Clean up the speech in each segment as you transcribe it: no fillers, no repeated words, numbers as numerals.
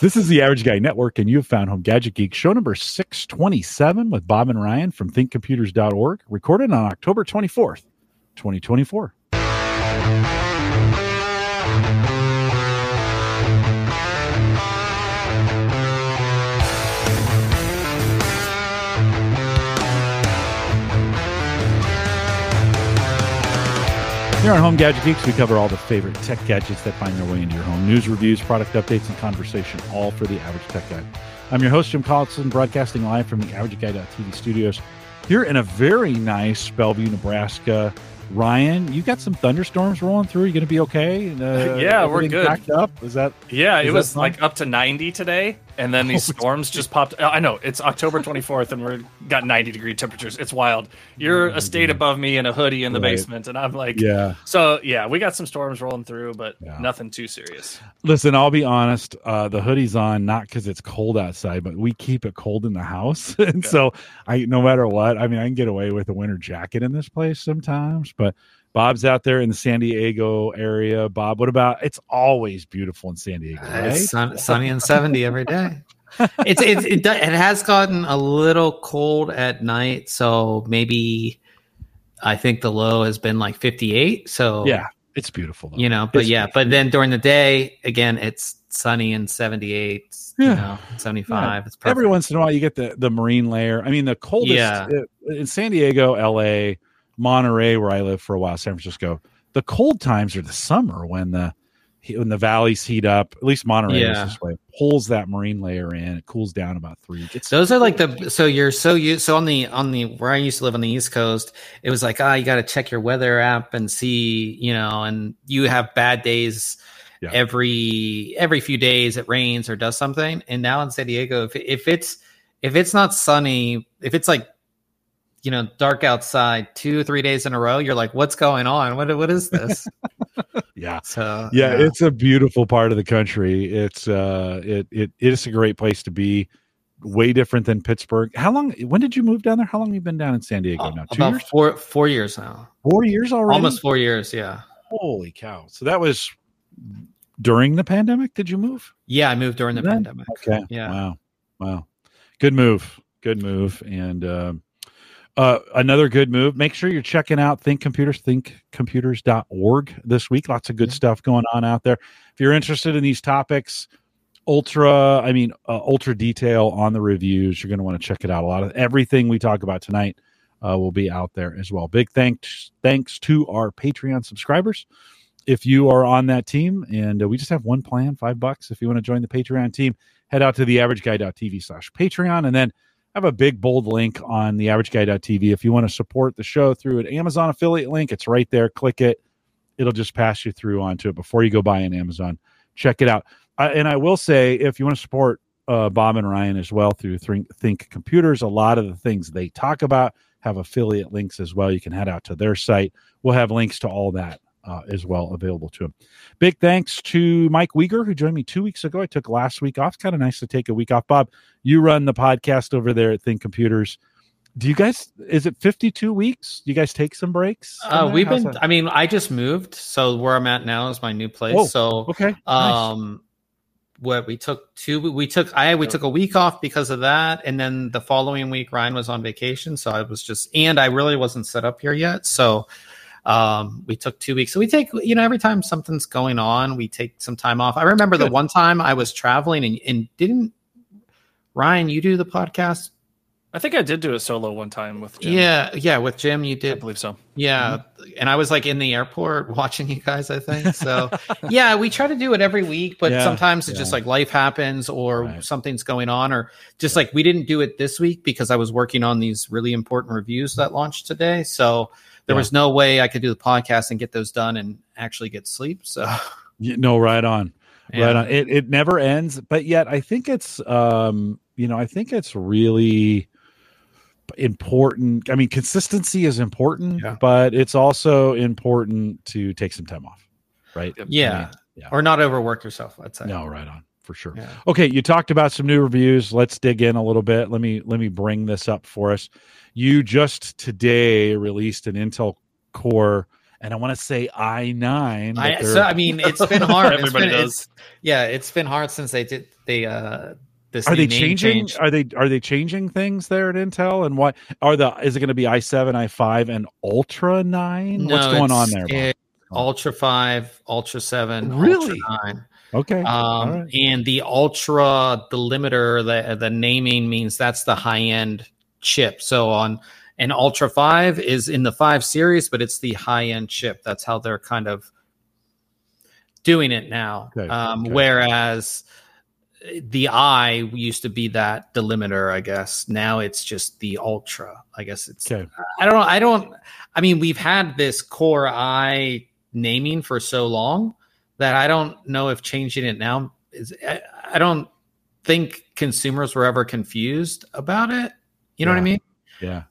This is the Average Guy Network, and you have found Home Gadget Geek, show number 627 with Bob and Ryan from thinkcomputers.org, recorded on October 24th, 2024. Here on Home Gadget Geeks, we cover all the favorite tech gadgets that find their way into your home. News, reviews, product updates, and conversation, all for the average tech guy. I'm your host, Jim Collison, broadcasting live from the AverageGuy.tv studios here in a very nice Bellevue, Nebraska. Ryan, you got some thunderstorms rolling through. You going to be okay? Yeah, we're good. Packed up? It was like up to 90 today, and then these storms just popped. I know it's October 24th, and we're got 90-degree temperatures. It's wild. You're a state above me in a hoodie in the basement, and I'm like, yeah. So yeah, we got some storms rolling through, but nothing too serious. Listen, I'll be honest. The hoodie's on not because it's cold outside, but we keep it cold in the house, and so no matter what, I can get away with a winter jacket in this place sometimes, but Bob's out there in the San Diego area. Bob, what about? It's always beautiful in San Diego, right? It's sunny and 70 every day. It has gotten a little cold at night, so maybe I think the low has been like 58. So yeah, it's beautiful, though. But then during the day, again, it's sunny and 78. 75. Yeah. It's perfect. Every once in a while, you get the marine layer. The coldest in San Diego, LA, Monterey, where I lived for a while, San Francisco. The cold times are the summer when the valleys heat up. At least Monterey is this way. Pulls that marine layer in. It cools down about 3. Those are like on the where I used to live on the East Coast. It was like you got to check your weather app and see and you have bad days. Yeah. Every few days it rains or does something. And now in San Diego, if it's not sunny, if it's like dark outside 2 or 3 days in a row, you're like, what's going on? What is this? It's a beautiful part of the country. It's it is a great place to be. Way different than Pittsburgh. When did you move down there? How long have you been down in San Diego now? 2 years? 4 years now. 4 years already? Almost 4 years, yeah. Holy cow. So that was during the pandemic, did you move? Yeah, I moved during the pandemic. Okay. Yeah. Wow. Good move. And another good move. Make sure you're checking out thinkcomputers.org this week. Lots of good stuff going on out there. If you're interested in these topics, ultra detail on the reviews, you're going to want to check it out. A lot of everything we talk about tonight will be out there as well. Big thanks to our Patreon subscribers. If you are on that team, and we just have one plan, $5. If you want to join the Patreon team, head out to theaverageguy.tv/Patreon, and then I have a big bold link on theaverageguy.tv. If you want to support the show through an Amazon affiliate link, it's right there. Click it. It'll just pass you through onto it before you go buy on Amazon. Check it out. And I will say, if you want to support Bob and Ryan as well through Think Computers, a lot of the things they talk about have affiliate links as well. You can head out to their site. We'll have links to all that as well available to him. Big thanks to Mike Weger, who joined me 2 weeks ago. I took last week off. It's kind of nice to take a week off. Bob, you run the podcast over there at Think Computers. Do you guys, is it 52 weeks? Do you guys take some breaks? I just moved. So where I'm at now is my new place. Oh, so, okay. Nice. We took a week off because of that. And then the following week, Ryan was on vacation. So I really wasn't set up here yet. So, we took 2 weeks. So we take, every time something's going on, we take some time off. I remember the one time I was traveling and didn't Ryan, you do the podcast? I think I did do a solo one time with Jim. Yeah, with Jim you did. I believe so. Yeah, and I was like in the airport watching you guys, I think. So, yeah, we try to do it every week, but sometimes it's just like life happens or something's going on, or just like we didn't do it this week because I was working on these really important reviews that launched today. So there was no way I could do the podcast and get those done and actually get sleep. So, right on. Right on. It never ends, but yet I think it's, I think it's really important. I mean, consistency is important, but it's also important to take some time off, right? Yeah. Or not overwork yourself, let's say. No, right on, for sure. Yeah. Okay, you talked about some new reviews. Let's dig in a little bit. Let me bring this up for us. You just today released an Intel Core and I want to say i9. It's been hard. Everybody does. It's been hard since they did this. Are they changing? Are they changing things there at Intel? And what is it going to be i7, i5, and Ultra 9? No, what's going on there? Ultra 5, Ultra 7, really? Ultra 9. Okay. Right. And the Ultra delimiter, the naming means that's the high end chip. So an Ultra 5 is in the 5 series, but it's the high end chip. That's how they're kind of doing it now. Okay. Whereas the I used to be that delimiter, I guess. Now it's just the Ultra. I guess it's. Okay. I mean, we've had this Core I naming for so long that I don't know if changing it now is. I don't think consumers were ever confused about it. You know what I mean? Yeah.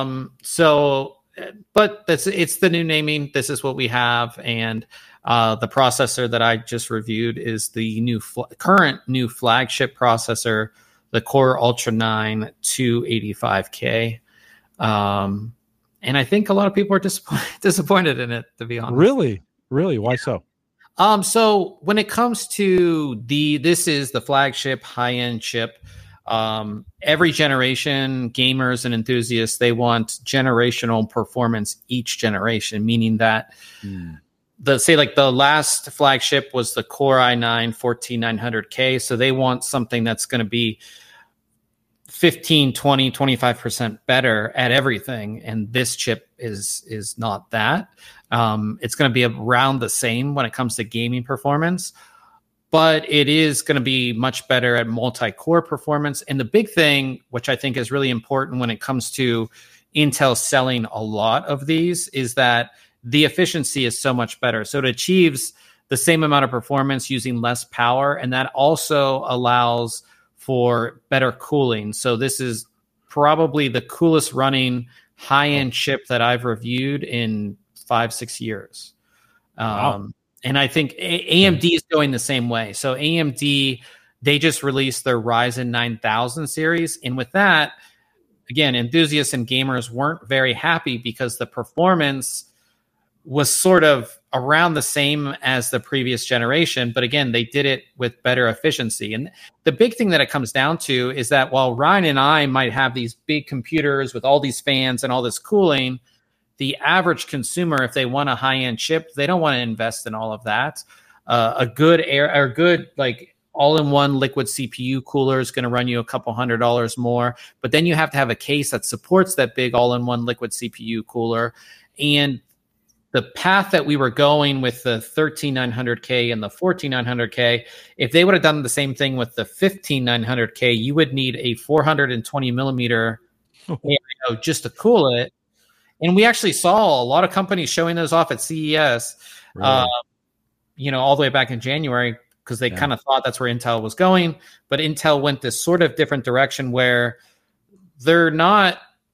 But it's the new naming. This is what we have, and the processor that I just reviewed is the current new flagship processor, the Core Ultra 9 285K. And I think a lot of people are disappointed in it, to be honest. Really? Why so? So when it comes to this is the flagship high-end chip. Every generation, gamers and enthusiasts, they want generational performance each generation, meaning that the last flagship was the Core i9 14900K. So they want something that's going to be 15, 20, 25% better at everything. And this chip is not that. It's going to be around the same when it comes to gaming performance, but it is going to be much better at multi-core performance. And the big thing, which I think is really important when it comes to Intel selling a lot of these, is that the efficiency is so much better. So it achieves the same amount of performance using less power, and that also allows for better cooling. So this is probably the coolest running high-end chip that I've reviewed in 5-6 years. Wow. And I think AMD is going the same way. So AMD, they just released their Ryzen 9000 series. And with that, again, enthusiasts and gamers weren't very happy because the performance was sort of around the same as the previous generation. But again, they did it with better efficiency. And the big thing that it comes down to is that while Ryan and I might have these big computers with all these fans and all this cooling, the average consumer, if they want a high-end chip, they don't want to invest in all of that. A good like all-in-one liquid CPU cooler is going to run you a couple $100 more, but then you have to have a case that supports that big all-in-one liquid CPU cooler. And the path that we were going with the 13900K and the 14900K, if they would have done the same thing with the 15900K, you would need a 420 millimeter just to cool it. And we actually saw a lot of companies showing those off at CES, really? All the way back in January, because they kind of thought that's where Intel was going. But Intel went this sort of different direction where they're not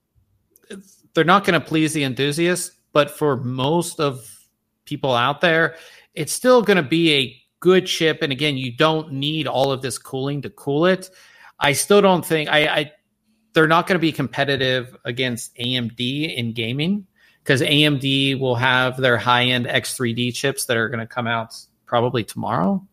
going to please the enthusiasts, but for most of people out there, it's still going to be a good chip. And again, you don't need all of this cooling to cool it. I still don't think they're not going to be competitive against AMD in gaming, because AMD will have their high-end X3D chips that are going to come out probably tomorrow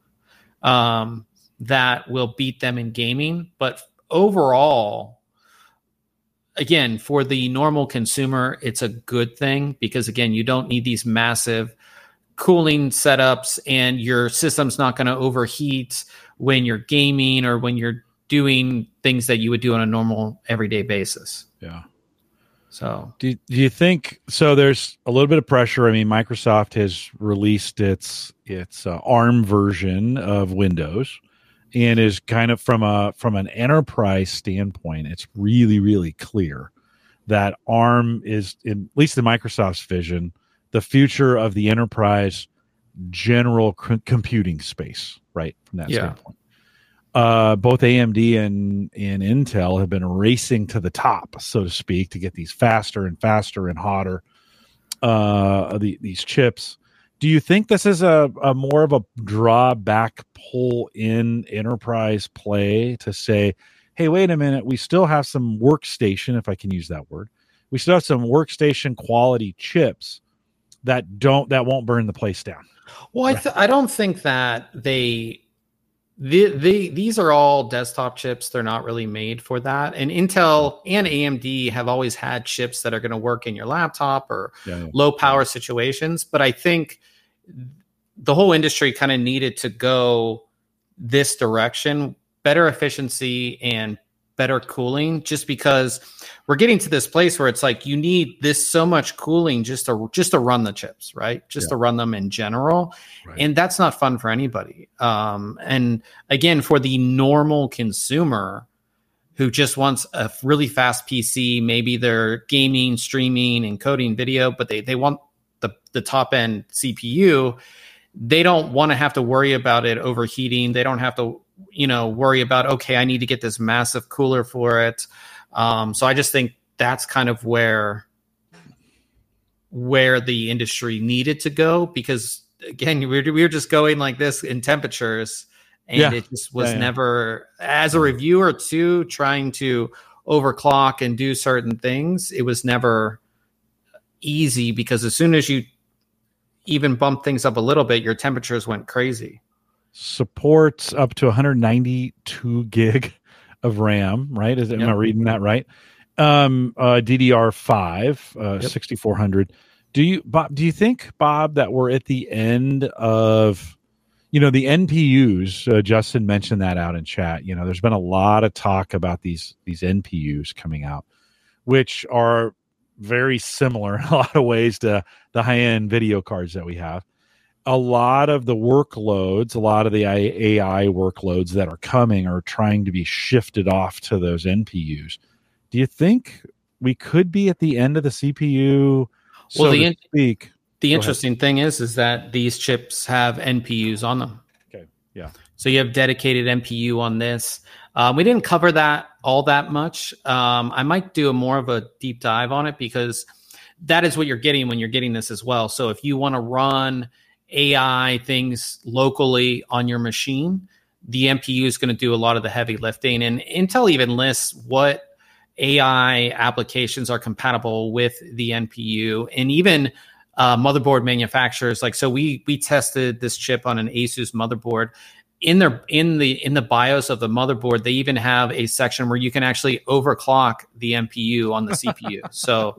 that will beat them in gaming. But overall, again, for the normal consumer, it's a good thing because, again, you don't need these massive cooling setups, and your system's not going to overheat when you're gaming or when you're doing things that you would do on a normal everyday basis. Yeah. So do you think so? There's a little bit of pressure. I mean, Microsoft has released its ARM version of Windows, and is kind of from an enterprise standpoint, it's really, really clear that ARM is, at least in Microsoft's vision, the future of the enterprise general computing space, right? From that standpoint. Both AMD and Intel have been racing to the top, so to speak, to get these faster and faster and hotter these chips. Do you think this is a more of a drawback pull in enterprise play to say, hey, wait a minute, we still have some workstation, if I can use that word, we still have some workstation quality chips that won't burn the place down. Well, I don't think that these are all desktop chips. They're not really made for that. And Intel and AMD have always had chips that are going to work in your laptop or low power situations. But I think the whole industry kind of needed to go this direction, better efficiency and better cooling, just because we're getting to this place where it's like you need this so much cooling just to run the chips, right? Just to run them in general. Right. And that's not fun for anybody. And again, for the normal consumer who just wants a really fast PC, maybe they're gaming, streaming, and coding video, but they want the top end CPU. They don't want to have to worry about it overheating. They don't have to, worry about, okay, I need to get this massive cooler for it. So I just think that's kind of where the industry needed to go, because again, we were just going like this in temperatures, and it just was never, as a reviewer too, trying to overclock and do certain things. It was never easy, because as soon as you even bump things up a little bit, your temperatures went crazy. Supports up to 192 gig of RAM, right? Am I reading that right? DDR5, 6400. Do you think, Bob, that we're at the end of, the NPUs? Justin mentioned that out in chat. There's been a lot of talk about these NPUs coming out, which are very similar in a lot of ways to the high-end video cards that we have. A lot of the workloads, a lot of the AI workloads that are coming are trying to be shifted off to those NPUs. Do you think we could be at the end of the CPU, so to speak? The interesting thing is that these chips have NPUs on them. Okay, yeah. So you have dedicated NPU on this. We didn't cover that all that much. I might do more of a deep dive on it, because that is what you're getting when you're getting this as well. So if you want to run AI things locally on your machine, the NPU is going to do a lot of the heavy lifting. And Intel even lists what AI applications are compatible with the NPU, and even motherboard manufacturers. Like, so we tested this chip on an Asus motherboard. In the BIOS of the motherboard, they even have a section where you can actually overclock the NPU on the CPU. So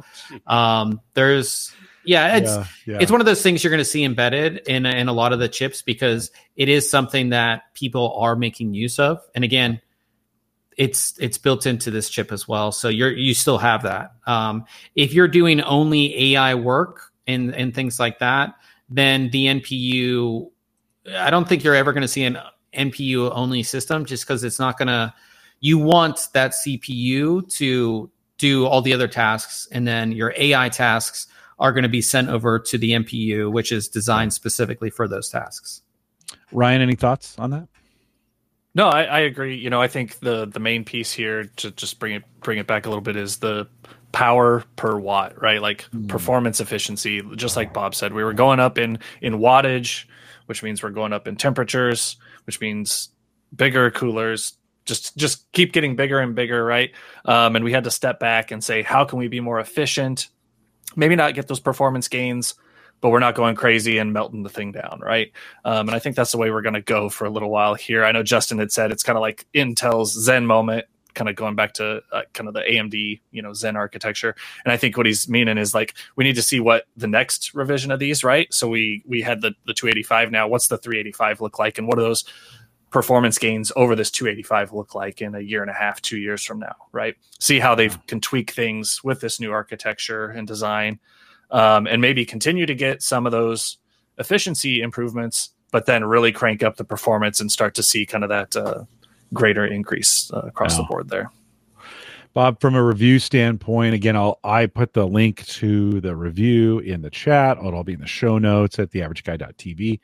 it's one of those things you're going to see embedded in a lot of the chips, because it is something that people are making use of. And again, it's built into this chip as well. So you still have that. If you're doing only AI work and things like that, then the NPU, I don't think you're ever going to see an NPU only system, just because it's not going to, you want that CPU to do all the other tasks, and then your AI tasks are going to be sent over to the NPU, which is designed specifically for those tasks. Ryan, any thoughts on that? No, I agree. I think the main piece here, to just bring it back a little bit, is the power per watt, right? Like performance efficiency. Just like Bob said, we were going up in wattage, which means we're going up in temperatures, which means bigger coolers. Just keep getting bigger and bigger, right? And we had to step back and say, how can we be more efficient? Maybe not get those performance gains, but we're not going crazy and melting the thing down, right? And I think that's the way we're going to go for a little while here. I know Justin had said it's kind of like Intel's Zen moment, kind of going back to kind of the AMD, Zen architecture. And I think what he's meaning is, like, we need to see what the next revision of these, right? So we had the 285 now. What's the 385 look like? And what do those performance gains over this 285 look like in a year and a half, 2 years from now, right? See how they can tweak things with this new architecture and design, and maybe continue to get some of those efficiency improvements, but then really crank up the performance and start to see kind of that greater increase across the board there. Bob, from a review standpoint, again, I put the link to the review in the chat. It'll be in the show notes at theaverageguy.tv.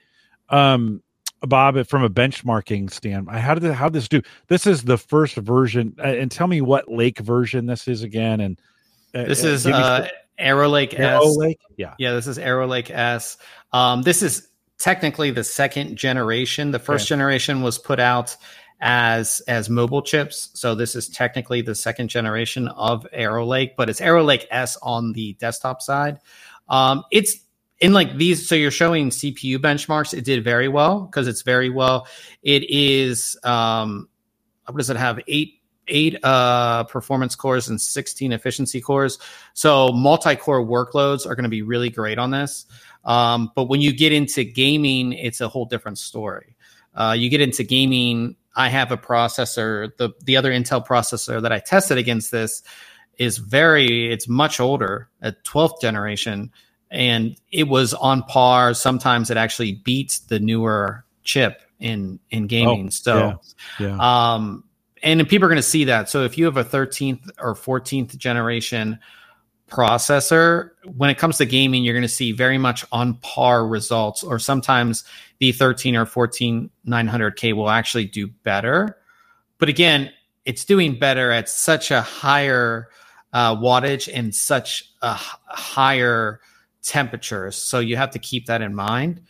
Bob, from a benchmarking standpoint, how did this do? This is the first version, and tell me what Lake version this is again. And this is Arrow Lake S. Arrow Lake? Yeah, this is Arrow Lake S. This is technically the second generation. The first generation was put out as mobile chips, so this is technically the second generation of Arrow Lake, but it's Arrow Lake S on the desktop side. in like these, so you're showing CPU benchmarks. It did very well because it's very well. It is, what does it have? Eight performance cores and 16 efficiency cores. So multi-core workloads are going to be really great on this. But when you get into gaming, it's a whole different story. You get into gaming, I have a processor, the other Intel processor that I tested against this it's much older, at 12th generation, and it was on par. Sometimes it actually beats the newer chip in gaming. And people are going to see that. So if you have a 13th or 14th generation processor, when it comes to gaming, you're going to see very much on par results, or sometimes the 13 or 14 900K will actually do better. But again, it's doing better at such a higher wattage and such a higher temperatures. So you have to keep that in mind.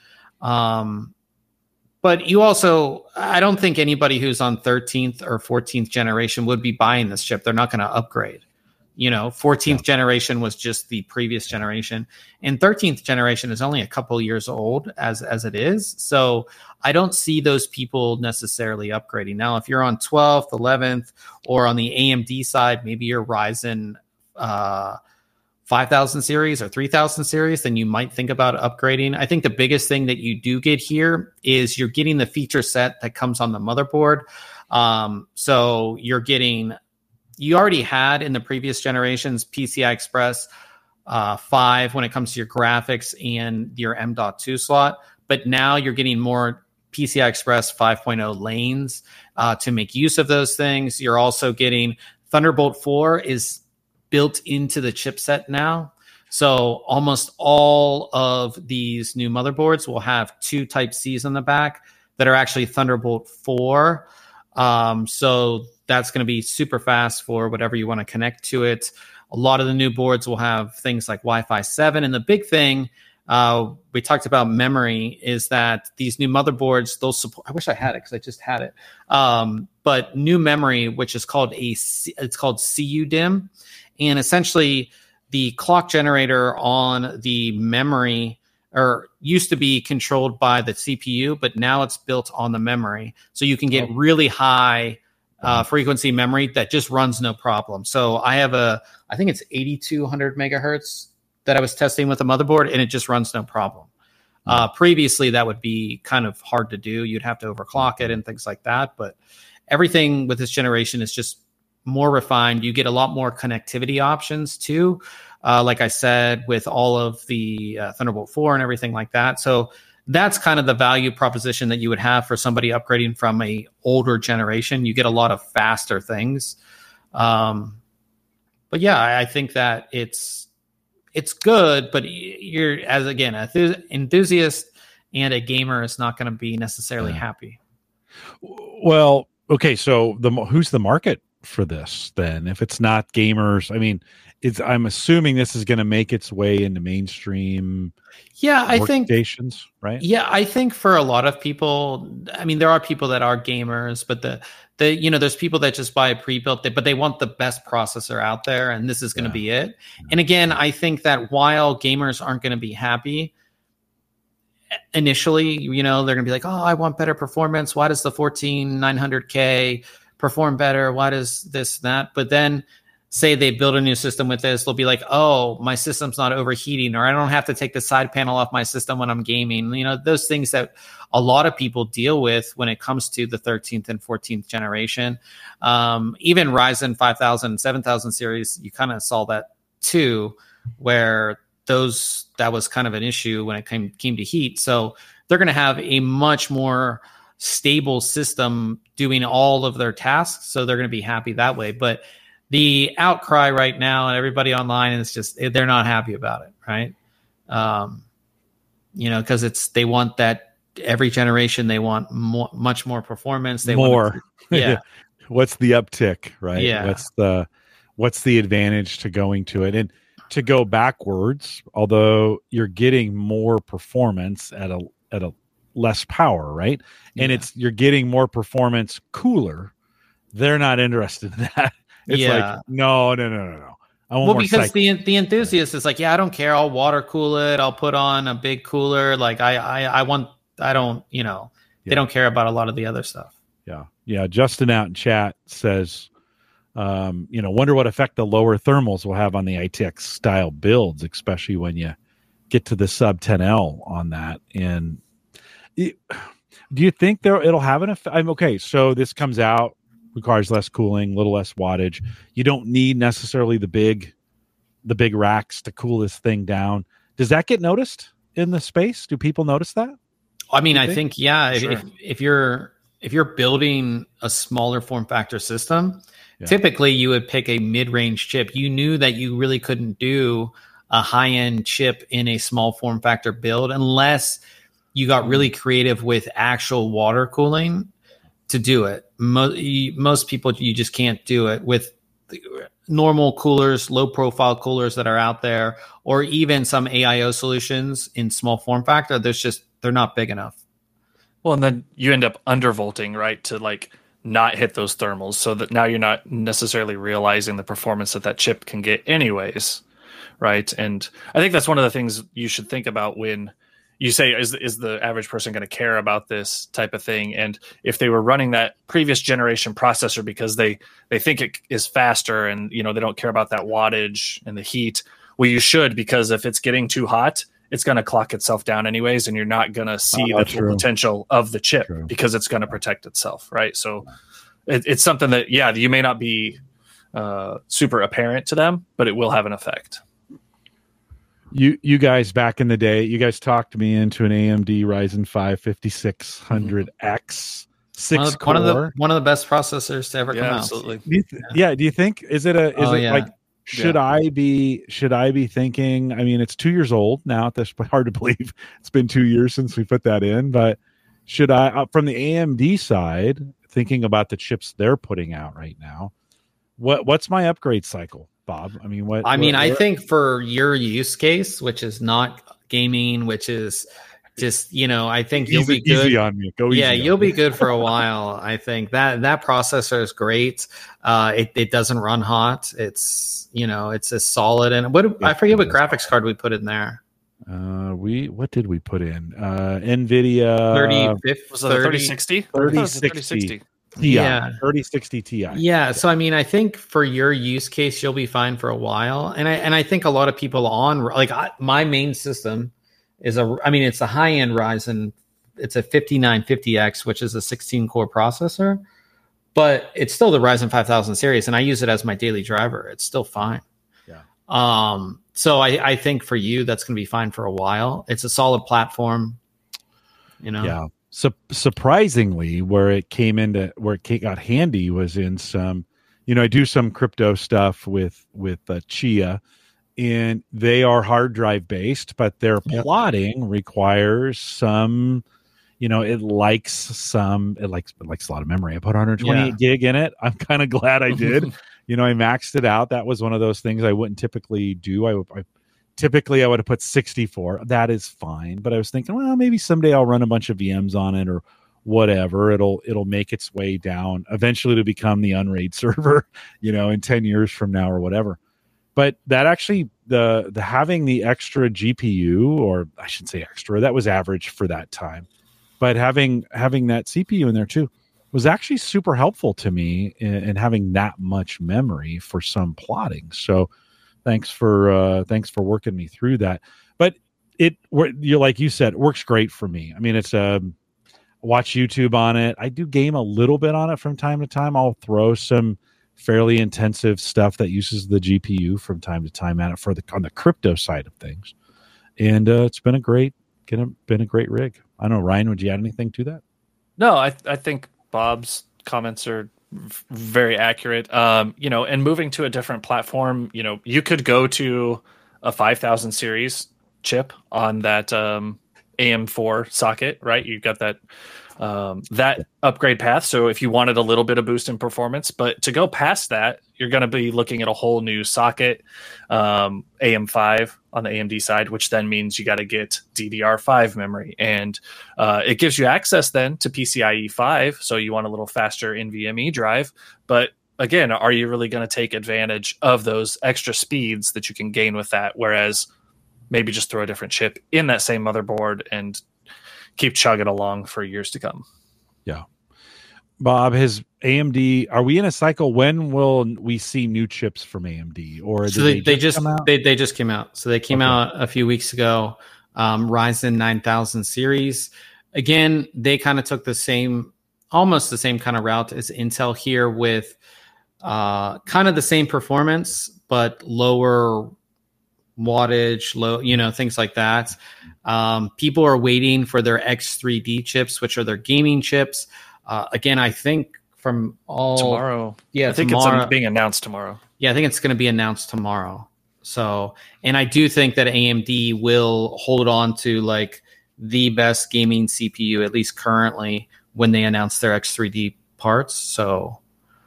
But you also, I don't think anybody who's on 13th or 14th generation would be buying this chip. They're not going to upgrade. 14th generation was just the previous generation, and 13th generation is only a couple years old as it is. So I don't see those people necessarily upgrading. Now, if you're on 12th, 11th, or on the AMD side, maybe you're Ryzen 5000 series or 3000 series, then you might think about upgrading. I think the biggest thing that you do get here is you're getting the feature set that comes on the motherboard. So you already had in the previous generations PCI Express 5 when it comes to your graphics and your M.2 slot, but now you're getting more PCI Express 5.0 lanes to make use of those things. You're also getting Thunderbolt 4 is built into the chipset now. So almost all of these new motherboards will have 2 Type-Cs on the back that are actually Thunderbolt 4. So that's going to be super fast for whatever you want to connect to it. A lot of the new boards will have things like Wi-Fi 7. And the big thing, we talked about memory, is that these new motherboards, they'll support, I wish I had it because I just had it. But new memory, which is called it's called CUDIM. And essentially the clock generator on the memory used to be controlled by the CPU, but now it's built on the memory. So you can get really high frequency memory that just runs no problem. So I have I think it's 8200 megahertz that I was testing with a motherboard, and it just runs no problem. Previously, that would be kind of hard to do. You'd have to overclock it and things like that. But everything with this generation is just more refined. You get a lot more connectivity options too. Like I said, with all of the Thunderbolt 4 and everything like that. So that's kind of the value proposition that you would have for somebody upgrading from a older generation. You get a lot of faster things. But yeah, I think that it's good, but you're, as again, an enthusiast and a gamer is not going to be necessarily happy. Well, okay. So who's the market for this then? If it's not gamers, I mean, I'm assuming this is going to make its way into mainstream. Yeah, I think workstations, right? Yeah, I think for a lot of people, I mean, there are people that are gamers, but there's people that just buy a pre-built, but they want the best processor out there, and this is going to be it. And again, I think that while gamers aren't going to be happy initially, they're going to be like, oh, I want better performance. Why does the 14900K perform better? Why does this, that? But then say they build a new system with this, they'll be like, oh, my system's not overheating, or I don't have to take the side panel off my system when I'm gaming. Those things that a lot of people deal with when it comes to the 13th and 14th generation. Even Ryzen 5000 and 7000 series, you kind of saw that too, where that was kind of an issue when it came to heat. So they're going to have a much more stable system doing all of their tasks. So they're going to be happy that way. But the outcry right now and everybody online is just, they're not happy about it. Right. Cause they want that every generation, they want much more performance. They want What's the uptick, right? Yeah. What's the advantage to going to it? And to go backwards, although you're getting more performance at a less power, right? And you're getting more performance cooler. They're not interested in that. It's like, no. Well, because the enthusiast is like, yeah, I don't care. I'll water cool it. I'll put on a big cooler. Like they don't care about a lot of the other stuff. Yeah. Yeah. Justin out in chat says, wonder what effect the lower thermals will have on the ITX style builds, especially when you get to the sub 10L on that. And do you think it'll have an effect? Okay. So this comes out, requires less cooling, a little less wattage. You don't need necessarily the big racks to cool this thing down. Does that get noticed in the space? Do people notice that? I mean, I think Sure. if you're building a smaller form factor system, typically you would pick a mid-range chip. You knew that you really couldn't do a high-end chip in a small form factor build unless you got really creative with actual water cooling to do it. Most people, you just can't do it with the normal coolers, low profile coolers that are out there, or even some AIO solutions in small form factor. They're not big enough. Well, and then you end up undervolting, right, to like not hit those thermals, so that now you're not necessarily realizing the performance that chip can get anyways, right? And I think that's one of the things you should think about when you say, is the average person going to care about this type of thing? And if they were running that previous generation processor because they think it is faster and, they don't care about that wattage and the heat, well, you should, because if it's getting too hot, it's going to clock itself down anyways, and you're not going to see the full potential of the chip because it's going to protect itself, right? So it's something that, you may not be super apparent to them, but it will have an effect. You guys back in the day, you guys talked me into an AMD Ryzen 5 5600X 6-core. One of the best processors to ever come out. Absolutely. Do you think should I be thinking, I mean, it's 2 years old now. That's hard to believe. It's been 2 years since we put that in, but should I, from the AMD side, thinking about the chips they're putting out right now, what's my upgrade cycle, Bob? I mean, I think for your use case, which is not gaming, which is just, I think you'll be good. Easy on me. Go easy. Yeah, you'll be good for a while. I think that processor is great. It doesn't run hot. It's, it's a solid. And I forget what graphics card we put in there. What did we put in? NVIDIA 3060? 3060. Ti, 3060 Ti. Yeah, so I mean, I think for your use case, you'll be fine for a while, and I think a lot of people my main system is it's a high end Ryzen. It's a 5950X, which is a 16 core processor, but it's still the Ryzen 5000 series, and I use it as my daily driver. It's still fine. Yeah. So I think for you, that's going to be fine for a while. It's a solid platform. Yeah. So surprisingly, where it got handy was in some, I do some crypto stuff with Chia, and they are hard drive based, but their plotting requires some, it likes a lot of memory. I put 128 gig in it. I'm kind of glad I did. I maxed it out. That was one of those things I wouldn't typically do. Typically, I would have put 64. That is fine. But I was thinking, well, maybe someday I'll run a bunch of VMs on it or whatever. It'll make its way down eventually to become the Unraid server, in 10 years from now or whatever. But that actually, the having the extra GPU, or I shouldn't say extra, that was average for that time. But having that CPU in there too was actually super helpful to me in having that much memory for some plotting. So thanks for working me through that. But like you said, it works great for me. I mean, it's watch YouTube on it. I do game a little bit on it from time to time. I'll throw some fairly intensive stuff that uses the GPU from time to time at it on the crypto side of things. And it's been a great rig. I don't know, Ryan, would you add anything to that? No, I think Bob's comments are very accurate. And moving to a different platform, you could go to a 5000 series chip on that AM4 socket, right? You've got that upgrade path. So if you wanted a little bit of boost in performance, but to go past that, you're going to be looking at a whole new socket, AM5 on the AMD side, which then means you got to get DDR5 memory. And it gives you access then to PCIe 5. So you want a little faster NVMe drive, but again, are you really going to take advantage of those extra speeds that you can gain with that? Whereas maybe just throw a different chip in that same motherboard and keep chugging along for years to come. Yeah. Bob, has AMD, are we in a cycle? When will we see new chips from AMD? Or so they just come out? They just came out. So they came out a few weeks ago. Ryzen 9000 series. Again, they kind of took almost the same kind of route as Intel here, with kind of the same performance, but lower wattage, things like that. People are waiting for their X3D chips, which are their gaming chips. Again, I think tomorrow. Yeah, I think it's being announced tomorrow. Yeah, I think it's going to be announced tomorrow. So, and I do think that AMD will hold on to like the best gaming CPU, at least currently, when they announce their X3D parts. So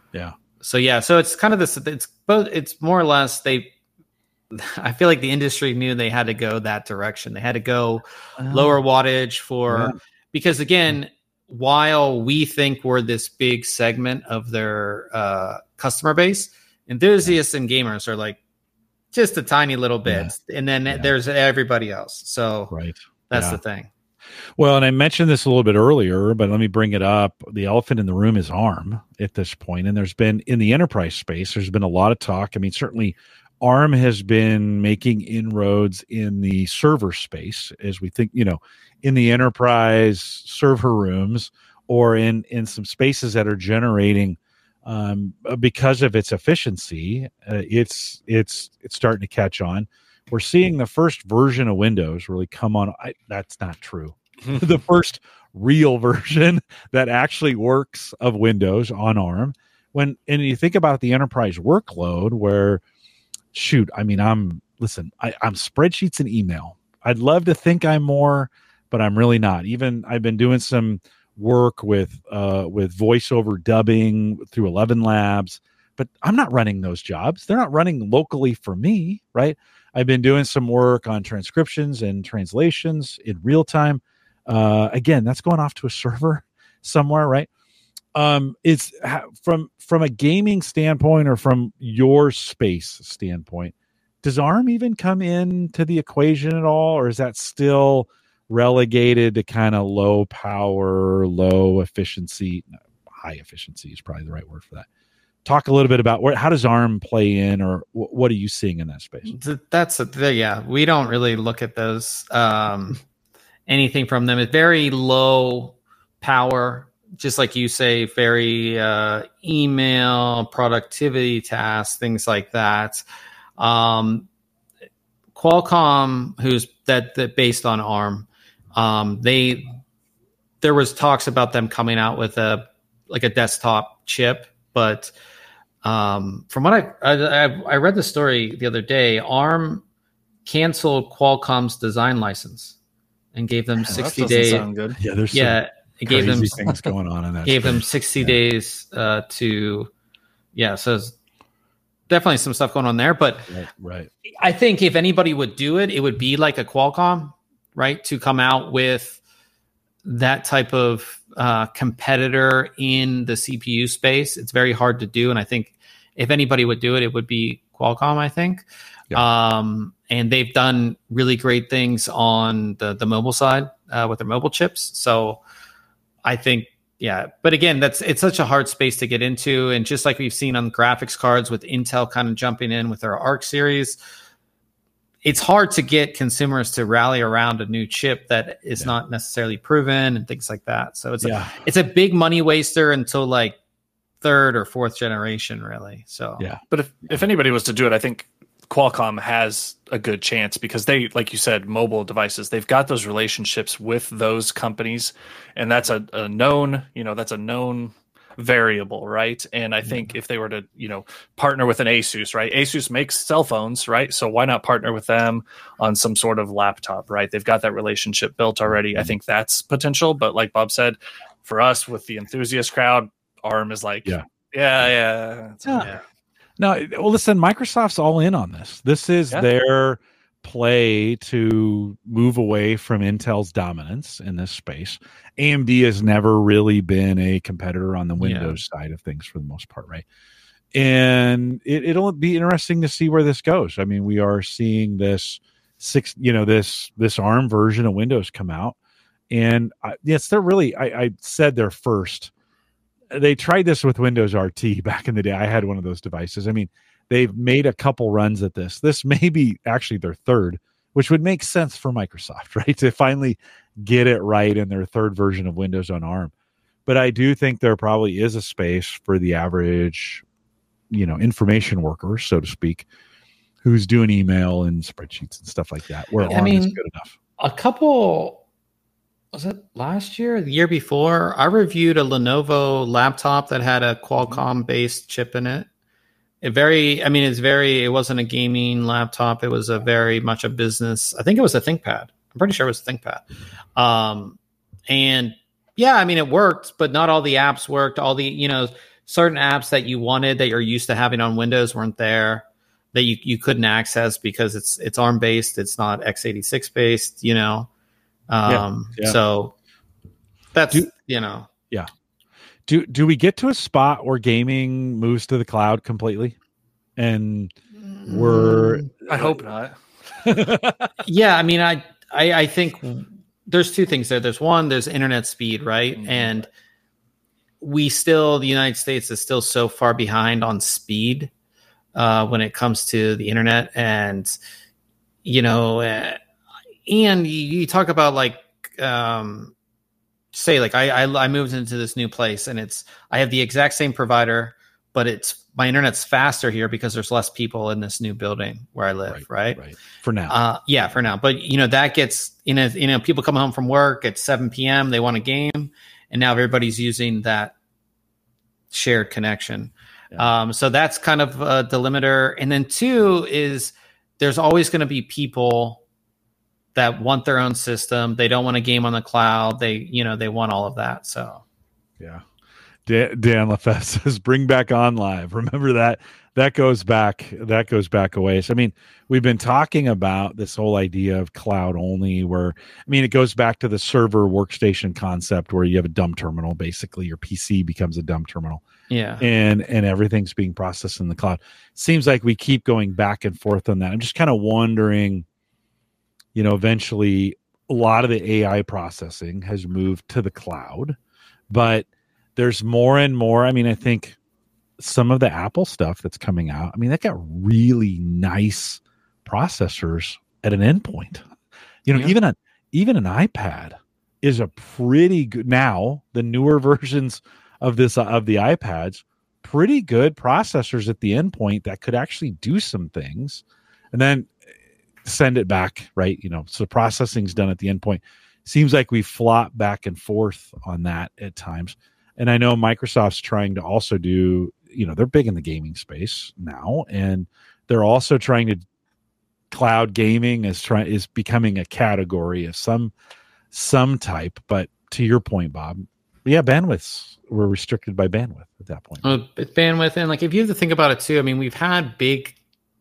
it's kind of this. It's more or less I feel like the industry knew they had to go that direction. They had to go lower wattage because again, while we think we're this big segment of their customer base, enthusiasts and gamers are like just a tiny little bit. And then there's everybody else. So that's the thing. Well, and I mentioned this a little bit earlier, but let me bring it up. The elephant in the room is ARM at this point. And there's been, in the enterprise space, there's been a lot of talk. I mean, certainly ARM has been making inroads in the server space, as we think, in the enterprise server rooms, or in some spaces that are generating, because of its efficiency, it's starting to catch on. We're seeing the first version of Windows really come on. That's not true. The first real version that actually works of Windows on ARM. And you think about the enterprise workload, where, I'm spreadsheets and email. I'd love to think I'm more, but I'm really not. Even I've been doing some work with voiceover dubbing through 11 Labs, but I'm not running those jobs. They're not running locally for me, right? I've been doing some work on transcriptions and translations in real time. Again, that's going off to a server somewhere, right? It's from a gaming standpoint, or from your space standpoint, does ARM even come into the equation at all, or is that still relegated to kind of low power, low efficiency? No, high efficiency is probably the right word for that. Talk a little bit about how does ARM play in, or what are you seeing in that space? We don't really look at those, anything from them. It's very low power, just like you say, very email, productivity tasks, things like that. Qualcomm, who's that based on ARM, there was talks about them coming out with a desktop chip, but from what I read the story the other day, ARM canceled Qualcomm's design license and gave them 60 days. Sound good. Yeah, there's it gave them things going on in that. Gave them 60 days to. So it's definitely some stuff going on there, but right. I think if anybody would do it, it would be like a Qualcomm, right? To come out with that type of competitor in the CPU space. It's very hard to do, and I think if anybody would do it, it would be Qualcomm, I think. And they've done really great things on the mobile side with their mobile chips. So I think, but again, it's such a hard space to get into. And just like we've seen on graphics cards with Intel kind of jumping in with their Arc series, it's hard to get consumers to rally around a new chip that is not necessarily proven and things like that. So it's a big money waster until like third or fourth generation, really. So but if anybody was to do it, I think Qualcomm has a good chance, because they, like you said, mobile devices, they've got those relationships with those companies, and that's a known, that's a known variable, right? And I think if they were to, partner with an Asus, right? Asus makes cell phones, right? So why not partner with them on some sort of laptop, right? They've got that relationship built already. I think that's potential, but like Bob said, for us with the enthusiast crowd, ARM is like, No, well, listen, Microsoft's all in on this. This is their play to move away from Intel's dominance in this space. AMD has never really been a competitor on the Windows side of things for the most part, right? And it'll be interesting to see where this goes. I mean, we are seeing this this ARM version of Windows come out, and yes, they're really. I said they're first. They tried this with Windows RT back in the day. I had one of those devices. I mean, they've made a couple runs at this. This may be actually their third, which would make sense for Microsoft, right? To finally get it right in their third version of Windows on ARM. But I do think there probably is a space for the average, information worker, so to speak, who's doing email and spreadsheets and stuff like that, where ARM is good enough. Was it last year, the year before? I reviewed a Lenovo laptop that had a Qualcomm-based chip in it. It wasn't a gaming laptop. It was very much a business. I think it was a ThinkPad. I'm pretty sure it was a ThinkPad. And yeah, it worked, but not all the apps worked. All the, certain apps that you wanted that you're used to having on Windows weren't there, that you couldn't access because it's ARM based. It's not x86 based, So that's, Yeah. Do we get to a spot where gaming moves to the cloud completely? And I hope not. Yeah, I think there's two things there. There's internet speed, right? Mm-hmm. And the United States is still so far behind on speed when it comes to the internet. And, and you talk about I moved into this new place and I have the exact same provider, but my internet's faster here because there's less people in this new building where I live. Right. For now. For now. But that gets, people come home from work at 7 PM, they want a game, and now everybody's using that shared connection. Yeah. So that's kind of a delimiter. And then two is there's always going to be people that want their own system. They don't want a game on the cloud. They want all of that. So, yeah. Dan Lefebvre says, "Bring back OnLive." Remember that goes back a ways. We've been talking about this whole idea of cloud only, where it goes back to the server workstation concept, where you have a dumb terminal. Basically, your PC becomes a dumb terminal. Yeah, and everything's being processed in the cloud. Seems like we keep going back and forth on that. I'm just kind of wondering, eventually a lot of the AI processing has moved to the cloud, but there's more and more. I think some of the Apple stuff that's coming out, they got really nice processors at an endpoint. Even an iPad is a pretty good, now the newer versions of the iPads, pretty good processors at the endpoint that could actually do some things and then send it back, right? So processing's done at the endpoint. Seems like we flop back and forth on that at times. And I know Microsoft's trying to also do, they're big in the gaming space now, and they're also trying to, cloud gaming is becoming a category of some type. But to your point, Bob, bandwidths were restricted by bandwidth at that point. It's bandwidth, and if you have to think about it too, we've had big,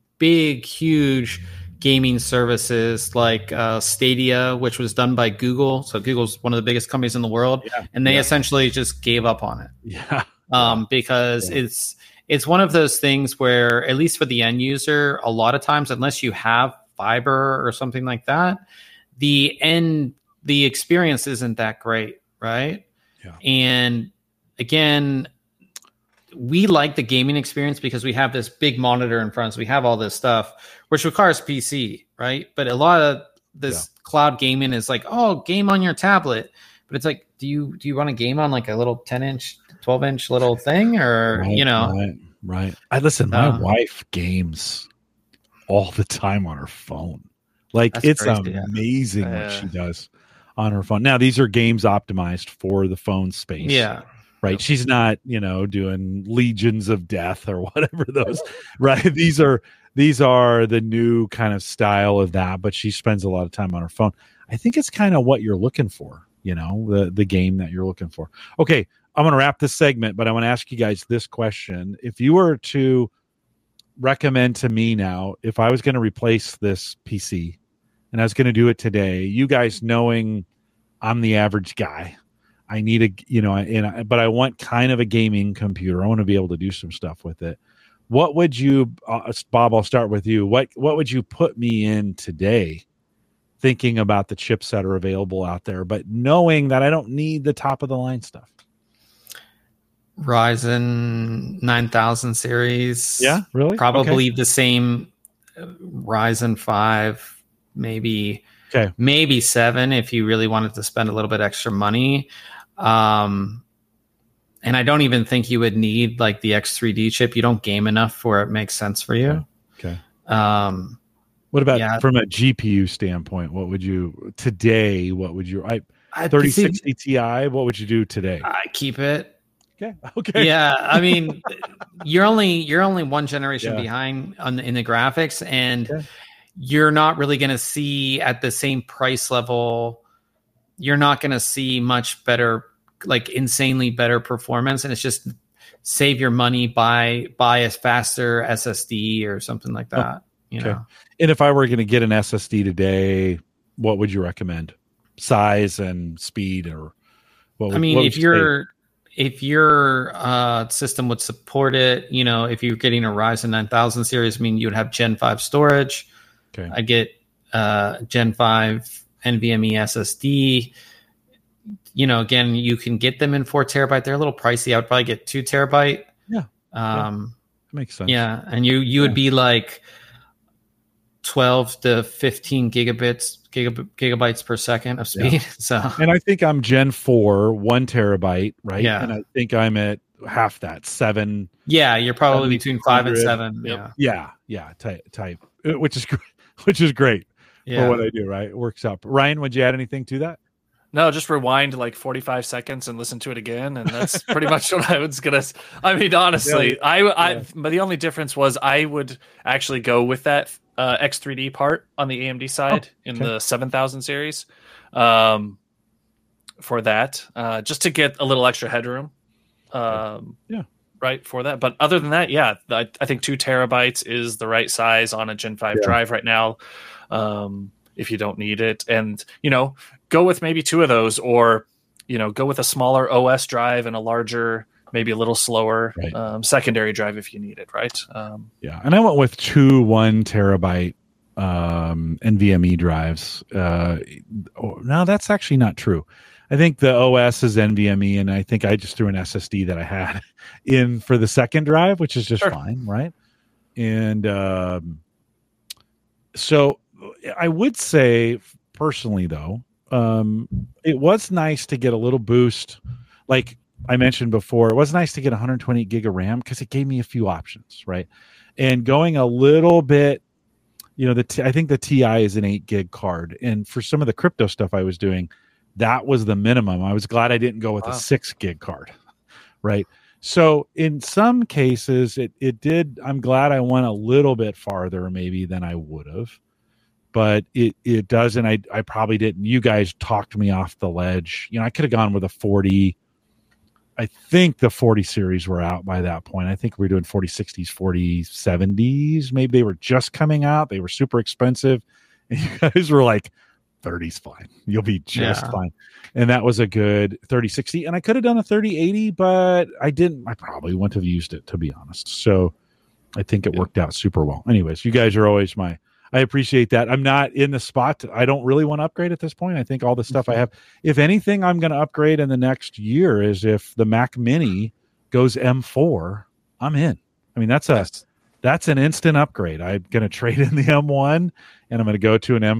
huge gaming services like Stadia, which was done by Google. So Google's one of the biggest companies in the world, and they essentially just gave up on it. Yeah, because it's one of those things where, at least for the end user, a lot of times, unless you have fiber or something like that, the experience isn't that great, right? Yeah. And again, we like the gaming experience because we have this big monitor in front of us. We have all this stuff, which requires PC, right? But a lot of this cloud gaming is game on your tablet. But it's do you want to game on a little 10-inch, 12-inch little thing, or Right. My wife games all the time on her phone. It's crazy, amazing what she does on her phone. Now, these are games optimized for the phone space. Yeah. Right. She's not, doing Legions of Death or whatever those, right? These are the new kind of style of that, but she spends a lot of time on her phone. I think it's kind of what you're looking for, the game that you're looking for. Okay. I'm going to wrap this segment, but I want to ask you guys this question. If you were to recommend to me now, if I was going to replace this PC and I was going to do it today, you guys knowing I'm the average guy, I need but I want kind of a gaming computer. I want to be able to do some stuff with it. what would you, Bob? I'll start with you. What would you put me in today? Thinking about the chips that are available out there, but knowing that I don't need the top of the line stuff. Ryzen 9000 series. Yeah, really? Probably the same Ryzen 5, maybe 7 if you really wanted to spend a little bit extra money. And I don't even think you would need like the X3D chip. You don't game enough where it makes sense for you. Okay. What about from a GPU standpoint? What would you 3060 Ti, what would you do today? I keep it. Okay. Yeah, I mean, you're only one generation behind in the graphics, and you're not really going to see at the same price level. You're not going to see much better, like insanely better performance, and it's just save your money, buy a faster SSD or something like that. You know. And if I were going to get an SSD today, what would you recommend? Size and speed, or what? If your system would support it, you know, if you're getting a Ryzen 9000 series, I mean, you would have Gen 5 storage. Okay. I get Gen 5 NVMe SSD. You know, again, you can get them in 4 terabyte. They're a little pricey. I would probably get 2 terabyte. Yeah. That makes sense. Yeah. And you would be like 12 to 15 gigabytes per second of speed. So, and I think I'm Gen 4, 1 terabyte, right? Yeah. And I think I'm at half that, 7. Yeah, you're probably between 5 and 7. Yep. Yeah. Type, which is great for what I do. Right, it works out. Ryan, would you add anything to that? No, just rewind like 45 seconds and listen to it again, and that's pretty much what I was gonna. I mean, honestly, but the only difference was I would actually go with that X3D part on the AMD side in the 7000 series for that, just to get a little extra headroom. Right, for that. But other than that, I think 2 terabytes is the right size on a Gen 5 drive right now. If you don't need it, and go with maybe 2 of those, or go with a smaller OS drive and a larger, maybe a little slower secondary drive if you need it, right? And I went with 2 1 terabyte NVMe drives. No, that's actually not true. I think the OS is NVMe, and I think I just threw an SSD that I had in for the second drive, which is just fine, right? And so I would say personally, though, it was nice to get a little boost. Like I mentioned before, it was nice to get 128 gig of RAM because it gave me a few options, right? And going a little bit, I think the TI is an 8 gig card. And for some of the crypto stuff I was doing, that was the minimum. I was glad I didn't go with a 6 gig card, right? So in some cases, it did. I'm glad I went a little bit farther maybe than I would have. But it doesn't. I probably didn't. You guys talked me off the ledge. I could have gone with a 40. I think the 40 series were out by that point. I think we were doing 4060s, 4070s. Maybe they were just coming out. They were super expensive. And you guys were like, 30's fine. You'll be just fine. And that was a good 3060. And I could have done a 3080, but I didn't. I probably wouldn't have used it, to be honest. So I think it worked out super well. Anyways, you guys are always I appreciate that. I'm not in the spot. I don't really want to upgrade at this point. I think all the stuff I have, if anything, I'm going to upgrade in the next year is if the Mac Mini goes M4, I'm in. I mean, that's an instant upgrade. I'm going to trade in the M1 and I'm going to go to an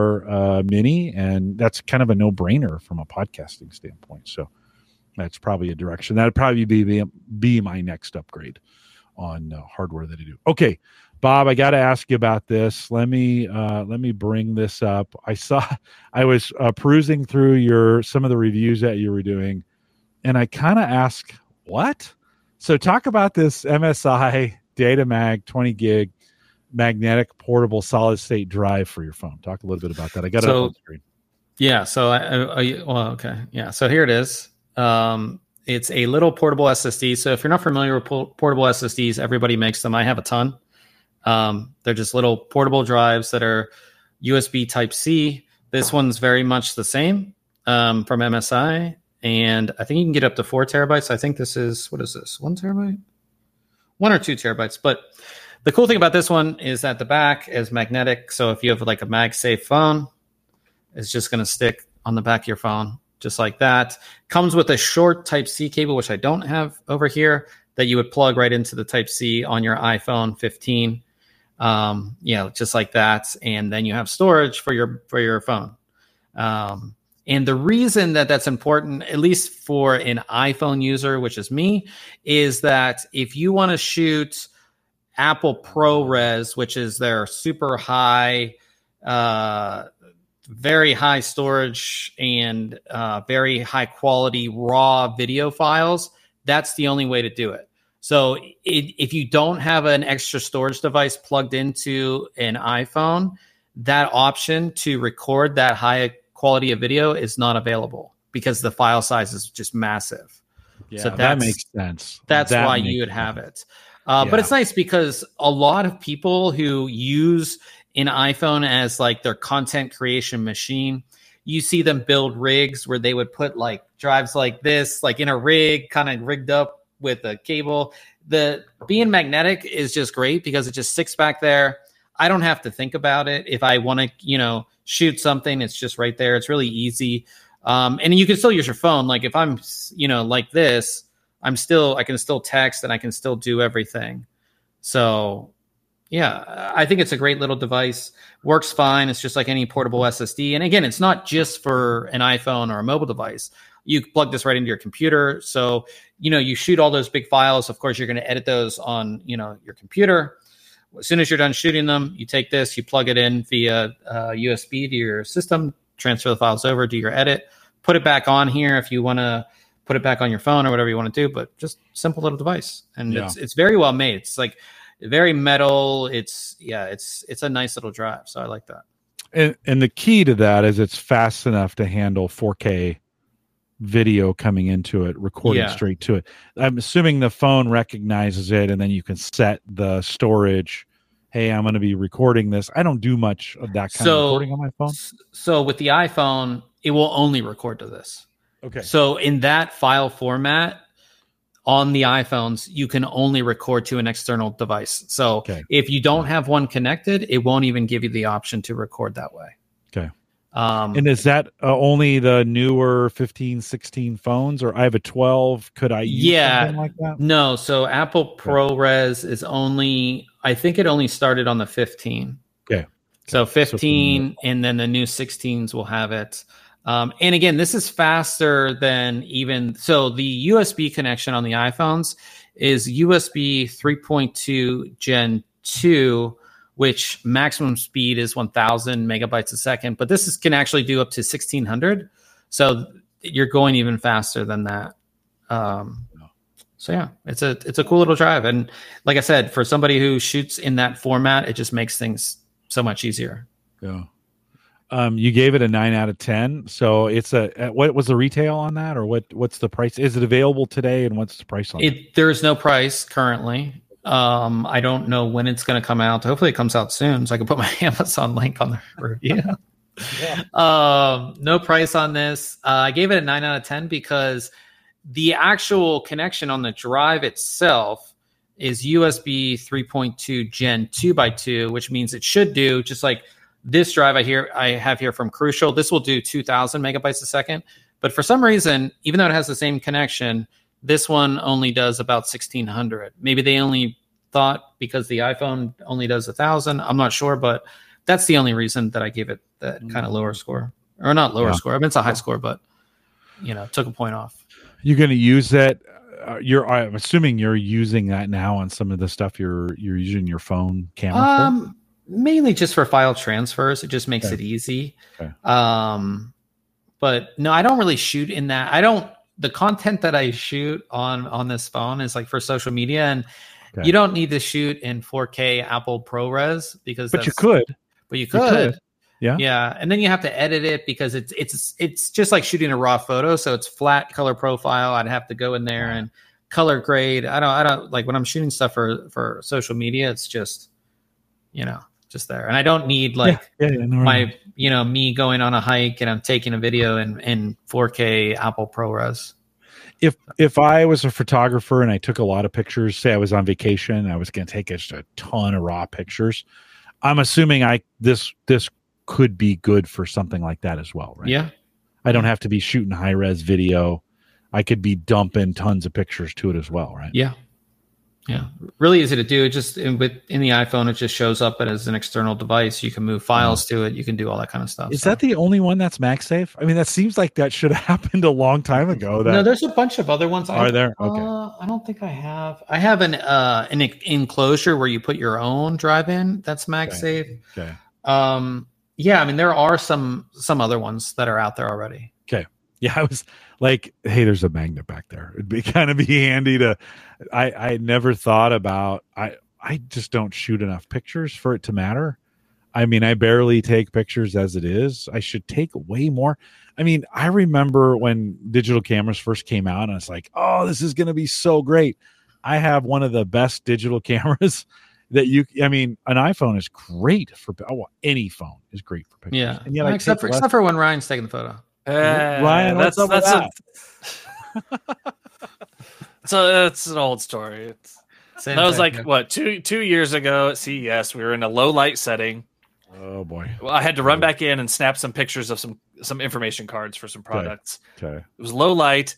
M4 Mini. And that's kind of a no-brainer from a podcasting standpoint. So that's probably a direction. That'd probably be my next upgrade on hardware that I do. Okay. Bob, I got to ask you about this. Let me bring this up. I was perusing through some of the reviews that you were doing, and I kind of asked, what? So talk about this MSI Datamag 20 gig magnetic portable solid state drive for your phone. Talk a little bit about that. I got it up on the screen. Yeah. So okay. Yeah. So here it is. It's a little portable SSD. So if you're not familiar with portable SSDs, everybody makes them. I have a ton. They're just little portable drives that are USB Type-C. This one's very much the same from MSI, and I think you can get up to 4 terabytes. I think this is, what is this, 1 terabyte? 1 or 2 terabytes. But the cool thing about this one is that the back is magnetic. So if you have like a MagSafe phone, it's just going to stick on the back of your phone, just like that. Comes with a short Type-C cable, which I don't have over here, that you would plug right into the Type-C on your iPhone 15. Just like that. And then you have storage for your phone. And the reason that that's important, at least for an iPhone user, which is me, is that if you want to shoot Apple ProRes, which is their super high, very high storage and very high quality raw video files, that's the only way to do it. So if you don't have an extra storage device plugged into an iPhone, that option to record that high quality of video is not available because the file size is just massive. Yeah, so that makes sense. That's why you would have it. But it's nice because a lot of people who use an iPhone as like their content creation machine, you see them build rigs where they would put like drives like this, like in a rig, kind of rigged up with a cable. The being magnetic is just great because it just sticks back there. I don't have to think about it. If I want to, shoot something, it's just right there. It's really easy. And you can still use your phone. Like if I'm, like this, I can still text and I can still do everything. So yeah, I think it's a great little device. Works fine. It's just like any portable SSD. And again, it's not just for an iPhone or a mobile device. You plug this right into your computer. So, you shoot all those big files. Of course, you're going to edit those on, your computer. As soon as you're done shooting them, you take this, you plug it in via USB to your system, transfer the files over, do your edit, put it back on here if you want to put it back on your phone or whatever you want to do. But just simple little device. And it's very well made. It's like very metal. It's a nice little drive. So I like that. And the key to that is it's fast enough to handle 4K video coming into it, recording straight to it. I'm assuming the phone recognizes it, and then you can set the storage. Hey, I'm going to be recording this. I don't do much of that kind of recording on my phone. So with the iPhone, it will only record to this. Okay. So in that file format on the iPhones, you can only record to an external device. So if you don't have one connected, it won't even give you the option to record that way. Okay. And is that only the newer 15, 16 phones, or I have a 12? Could I use something like that? No. So Apple ProRes is only, I think it only started on the 15. Okay. So 15 and then the new 16s will have it. And again, this is faster than so the USB connection on the iPhones is USB 3.2 Gen 2, which maximum speed is 1,000 megabytes a second. But this can actually do up to 1,600. So you're going even faster than that. So yeah, it's a cool little drive. And like I said, for somebody who shoots in that format, it just makes things so much easier. Yeah. You gave it a 9 out of 10. So it's what was the retail on that, or what's the price? Is it available today, and what's the price on it? There's no price currently. I don't know when it's going to come out. Hopefully it comes out soon so I can put my Amazon link on the review. No price on this. I gave it a 9 out of 10 because the actual connection on the drive itself is USB 3.2 Gen 2x2, which means it should do just like this drive I have here from Crucial. This will do 2,000 megabytes a second. But for some reason, even though it has the same connection, this one only does about 1,600. Maybe they only thought because the iPhone only does 1,000. I'm not sure, but that's the only reason that I gave it that kind of lower score. Or not lower score. I mean, it's a high score, but, took a point off. You're going to use that. I'm assuming you're using that now on some of the stuff you're using your phone camera for? Mainly just for file transfers. It just makes it easy. Okay. But no, I don't really shoot in that. The content that I shoot on this phone is like for social media, and you don't need to shoot in 4K Apple ProRes because you could. Yeah. And then you have to edit it because it's just like shooting a raw photo. So it's flat color profile. I'd have to go in there and color grade. I don't like when I'm shooting stuff for social media, it's just, just there. And I don't need me going on a hike and I'm taking a video in 4K Apple ProRes. if I was a photographer and I took a lot of pictures, say I was on vacation, and I was going to take just a ton of raw pictures, I'm assuming this could be good for something like that as well, right? Yeah. I don't have to be shooting high res video. I could be dumping tons of pictures to it as well, right? Yeah. Yeah. Really easy to do. It just in the iPhone, it just shows up as an external device. You can move files to it. You can do all that kind of stuff. Is that the only one that's MagSafe? I mean, that seems like that should have happened a long time ago. No, there's a bunch of other ones. Are there? Okay. I don't think I have. I have an enclosure where you put your own drive in. That's MagSafe. Okay. Yeah, I mean, there are some other ones that are out there already. Okay. Yeah, I was like, hey, there's a magnet back there. It'd be kind of be handy to. I never thought about. I just don't shoot enough pictures for it to matter. I mean, I barely take pictures as it is. I should take way more. I mean, I remember when digital cameras first came out, and I was like, oh, this is going to be so great. I have one of the best digital cameras that an iPhone is great for, any phone is great for pictures. Yeah. And yet except for when Ryan's taking the photo. Ryan, that's So it's an old story. That was like what, two years ago at CES. We were in a low light setting. Oh boy! Well, I had to run back in and snap some pictures of some information cards for some products. Okay. It was low light,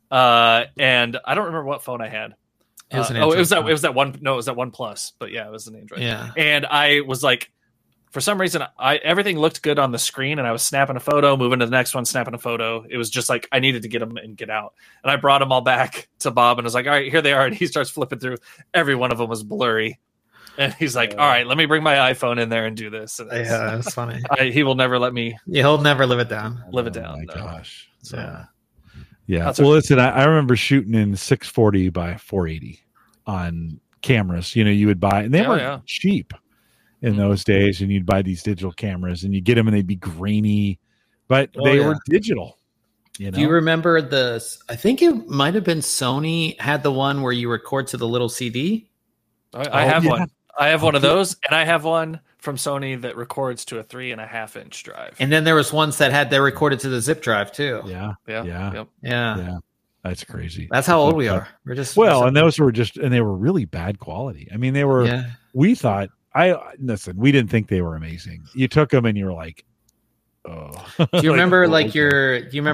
and I don't remember what phone I had. It was that one. No, it was that OnePlus. But yeah, it was an Android. Yeah. And I was like, for some reason, everything looked good on the screen, and I was snapping a photo, moving to the next one, snapping a photo. It was just like I needed to get them and get out. And I brought them all back to Bob, and was like, "All right, here they are." And he starts flipping through. Every one of them was blurry, and he's like, "All right, let me bring my iPhone in there and do this." And yeah, that's funny. He will never let me. Yeah, he'll never live it down. Live it down. My gosh. So, yeah. Well, listen, I remember shooting in 640 by 480 on cameras. You would buy, and they were cheap in those days, and you'd buy these digital cameras and you get them and they'd be grainy, but they were digital. Do you remember I think it might have been Sony had the one where you record to the little CD. I have one. I have one of those, and I have one from Sony that records to a 3.5-inch drive. And then there was ones that recorded to the zip drive too. Yeah. That's crazy. That's how old we are. We're just and those were and they were really bad quality. I mean, they were. We thought. We didn't think they were amazing. You took them and you were like, oh. Do you remember your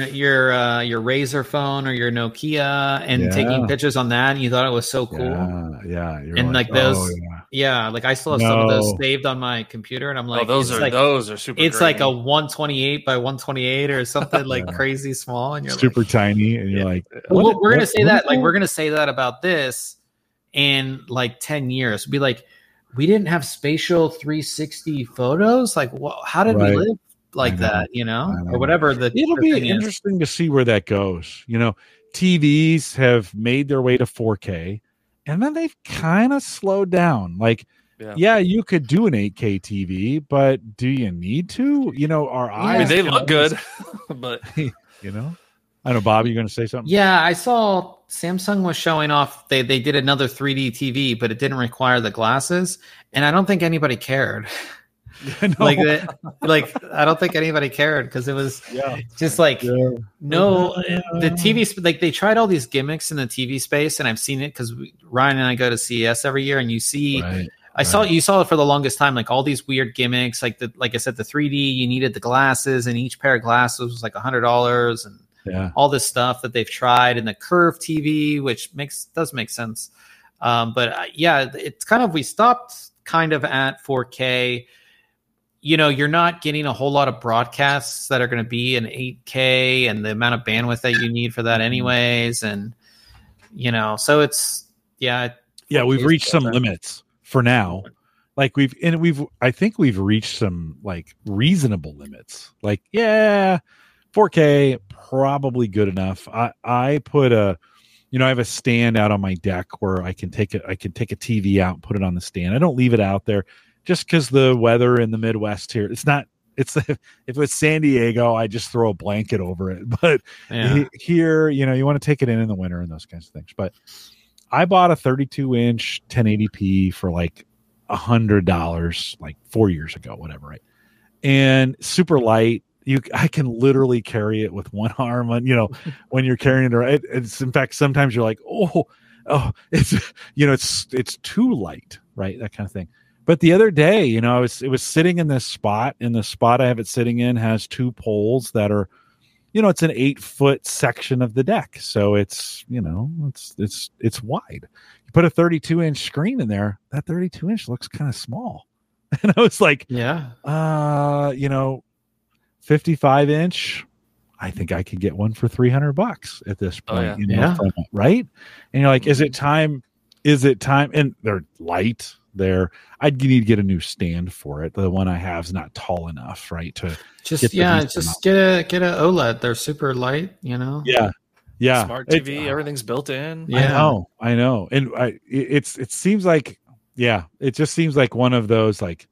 Razr phone or your Nokia and taking pictures on that? And you thought it was so cool. Yeah. And like those, like I still have some of those saved on my computer, and I'm like, those are super. It's like a 128 by 128 or something like crazy small, and you're super tiny, and you're like, we're gonna say that. Like we're gonna say that about this in like 10 years. Be like, we didn't have spatial 360 photos. Like, how did we live like that? Or whatever. It'll be interesting to see where that goes. TVs have made their way to 4K, and then they've kind of slowed down. Like, you could do an 8K TV, but do you need to? Our eyes. They look good, but I don't know, Bob, you going to say something? Yeah, I saw Samsung was showing off. They did another 3D TV, but it didn't require the glasses, and I don't think anybody cared. I don't think anybody cared because it was just like the TV. Like they tried all these gimmicks in the TV space, and I've seen it because Ryan and I go to CES every year, and you see. You saw it for the longest time, like all these weird gimmicks, like I said, the 3D. You needed the glasses, and each pair of glasses was like $100, and all this stuff that they've tried, and the curved TV, which does make sense. But it's kind of we stopped kind of at 4K. You're not getting a whole lot of broadcasts that are going to be in 8K, and the amount of bandwidth that you need for that, anyways, and so it's we've reached some limits. For now, like I think we've reached some like reasonable limits. Like, 4K probably good enough. I put I have a stand out on my deck where I can take a TV out and put it on the stand. I don't leave it out there just because the weather in the Midwest here. If it was San Diego, I just throw a blanket over it. But here, you want to take it in the winter and those kinds of things. But I bought a 32-inch 1080p for like $100, like 4 years ago, whatever, right? And super light. I can literally carry it with one arm on, when you're carrying it. It's, in fact, sometimes you're like, oh, it's, it's too light, right? That kind of thing. But the other day, it was sitting in this spot, and the spot I have it sitting in has two poles that are, it's an 8-foot section of the deck. So it's, it's wide. You put a 32-inch screen in there, that 32-inch looks kind of small. And I was like, 55-inch, I think I could get one for $300 at this point, right? And you're like, is it time? And they're light. I'd need to get a new stand for it. The one I have is not tall enough, right? To get a OLED. They're super light, Yeah. Smart TV, everything's built in. Yeah. I know. And it seems like, it just seems like one of those, like,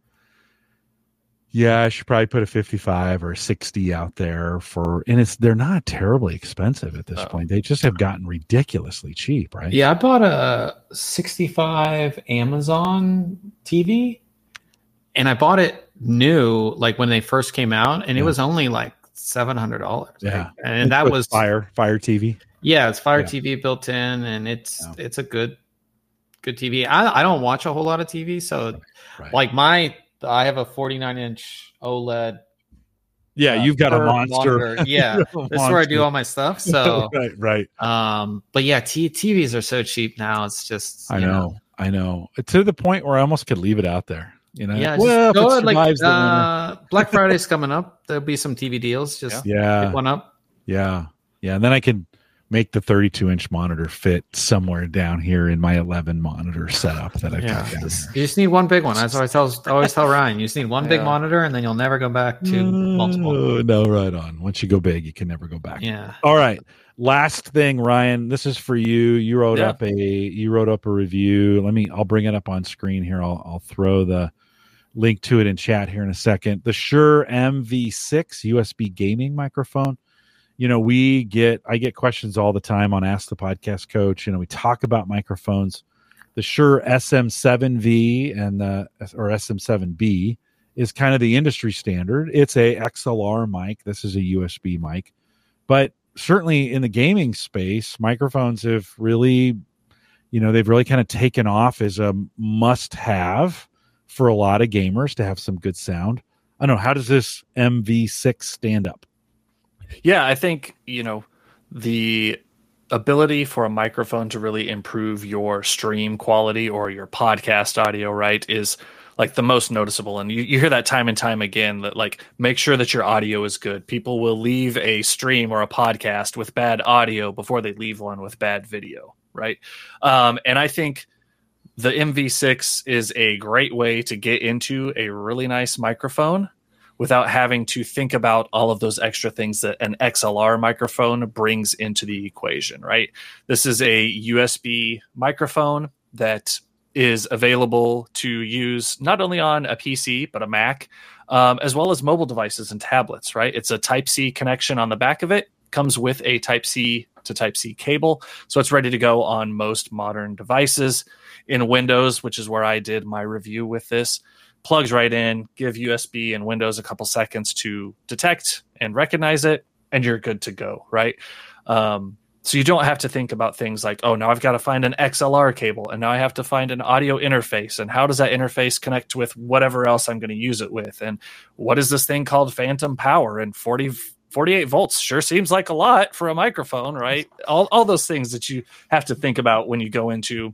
I should probably put a 55 or a 60 out there and they're not terribly expensive at this point. They just have gotten ridiculously cheap, right? Yeah, I bought a 65 Amazon TV, and I bought it new, like when they first came out, and it was only like $700. Yeah, and that was Fire TV. Yeah, it's Fire TV built in, and it's a good TV. I don't watch a whole lot of TV, so like I have a 49-inch OLED. Yeah, you've got a monster. Monitor. Yeah, that's where I do all my stuff. So right. But yeah, TVs are so cheap now. It's just I know to the point where I almost could leave it out there. Yeah. Black Friday's coming up. There'll be some TV deals. Just pick one up. Yeah, and then I can make the 32-inch monitor fit somewhere down here in my 11 monitor setup that I've got down here. You just need one big one. That's what I always tell Ryan. You just need one big monitor, and then you'll never go back to multiple. No, right on. Once you go big, you can never go back. Yeah. All right. Last thing, Ryan. This is for you. You wrote up a review. I'll bring it up on screen here. I'll throw the link to it in chat here in a second. The Shure MV6 USB gaming microphone. I get questions all the time on Ask the Podcast Coach. We talk about microphones. The Shure SM7V or SM7B is kind of the industry standard. It's a XLR mic. This is a USB mic. But certainly in the gaming space, microphones have really, they've really kind of taken off as a must-have for a lot of gamers to have some good sound. I don't know. How does this MV6 stand up? Yeah, I think, the ability for a microphone to really improve your stream quality or your podcast audio, right, is like the most noticeable. And you hear that time and time again, that like, make sure that your audio is good. People will leave a stream or a podcast with bad audio before they leave one with bad video, right? And I think the MV6 is a great way to get into a really nice microphone without having to think about all of those extra things that an XLR microphone brings into the equation, right? This is a USB microphone that is available to use not only on a PC, but a Mac, as well as mobile devices and tablets, right? It's a Type-C connection on the back of it, comes with a Type-C to Type-C cable, so it's ready to go on most modern devices. In Windows, which is where I did my review with this, plugs right in, give USB and Windows a couple seconds to detect and recognize it, and you're good to go, right? So you don't have to think about things like, oh, now I've got to find an XLR cable, and now I have to find an audio interface, and how does that interface connect with whatever else I'm going to use it with? And what is this thing called phantom power? And 48 volts sure seems like a lot for a microphone, right? All those things that you have to think about when you go into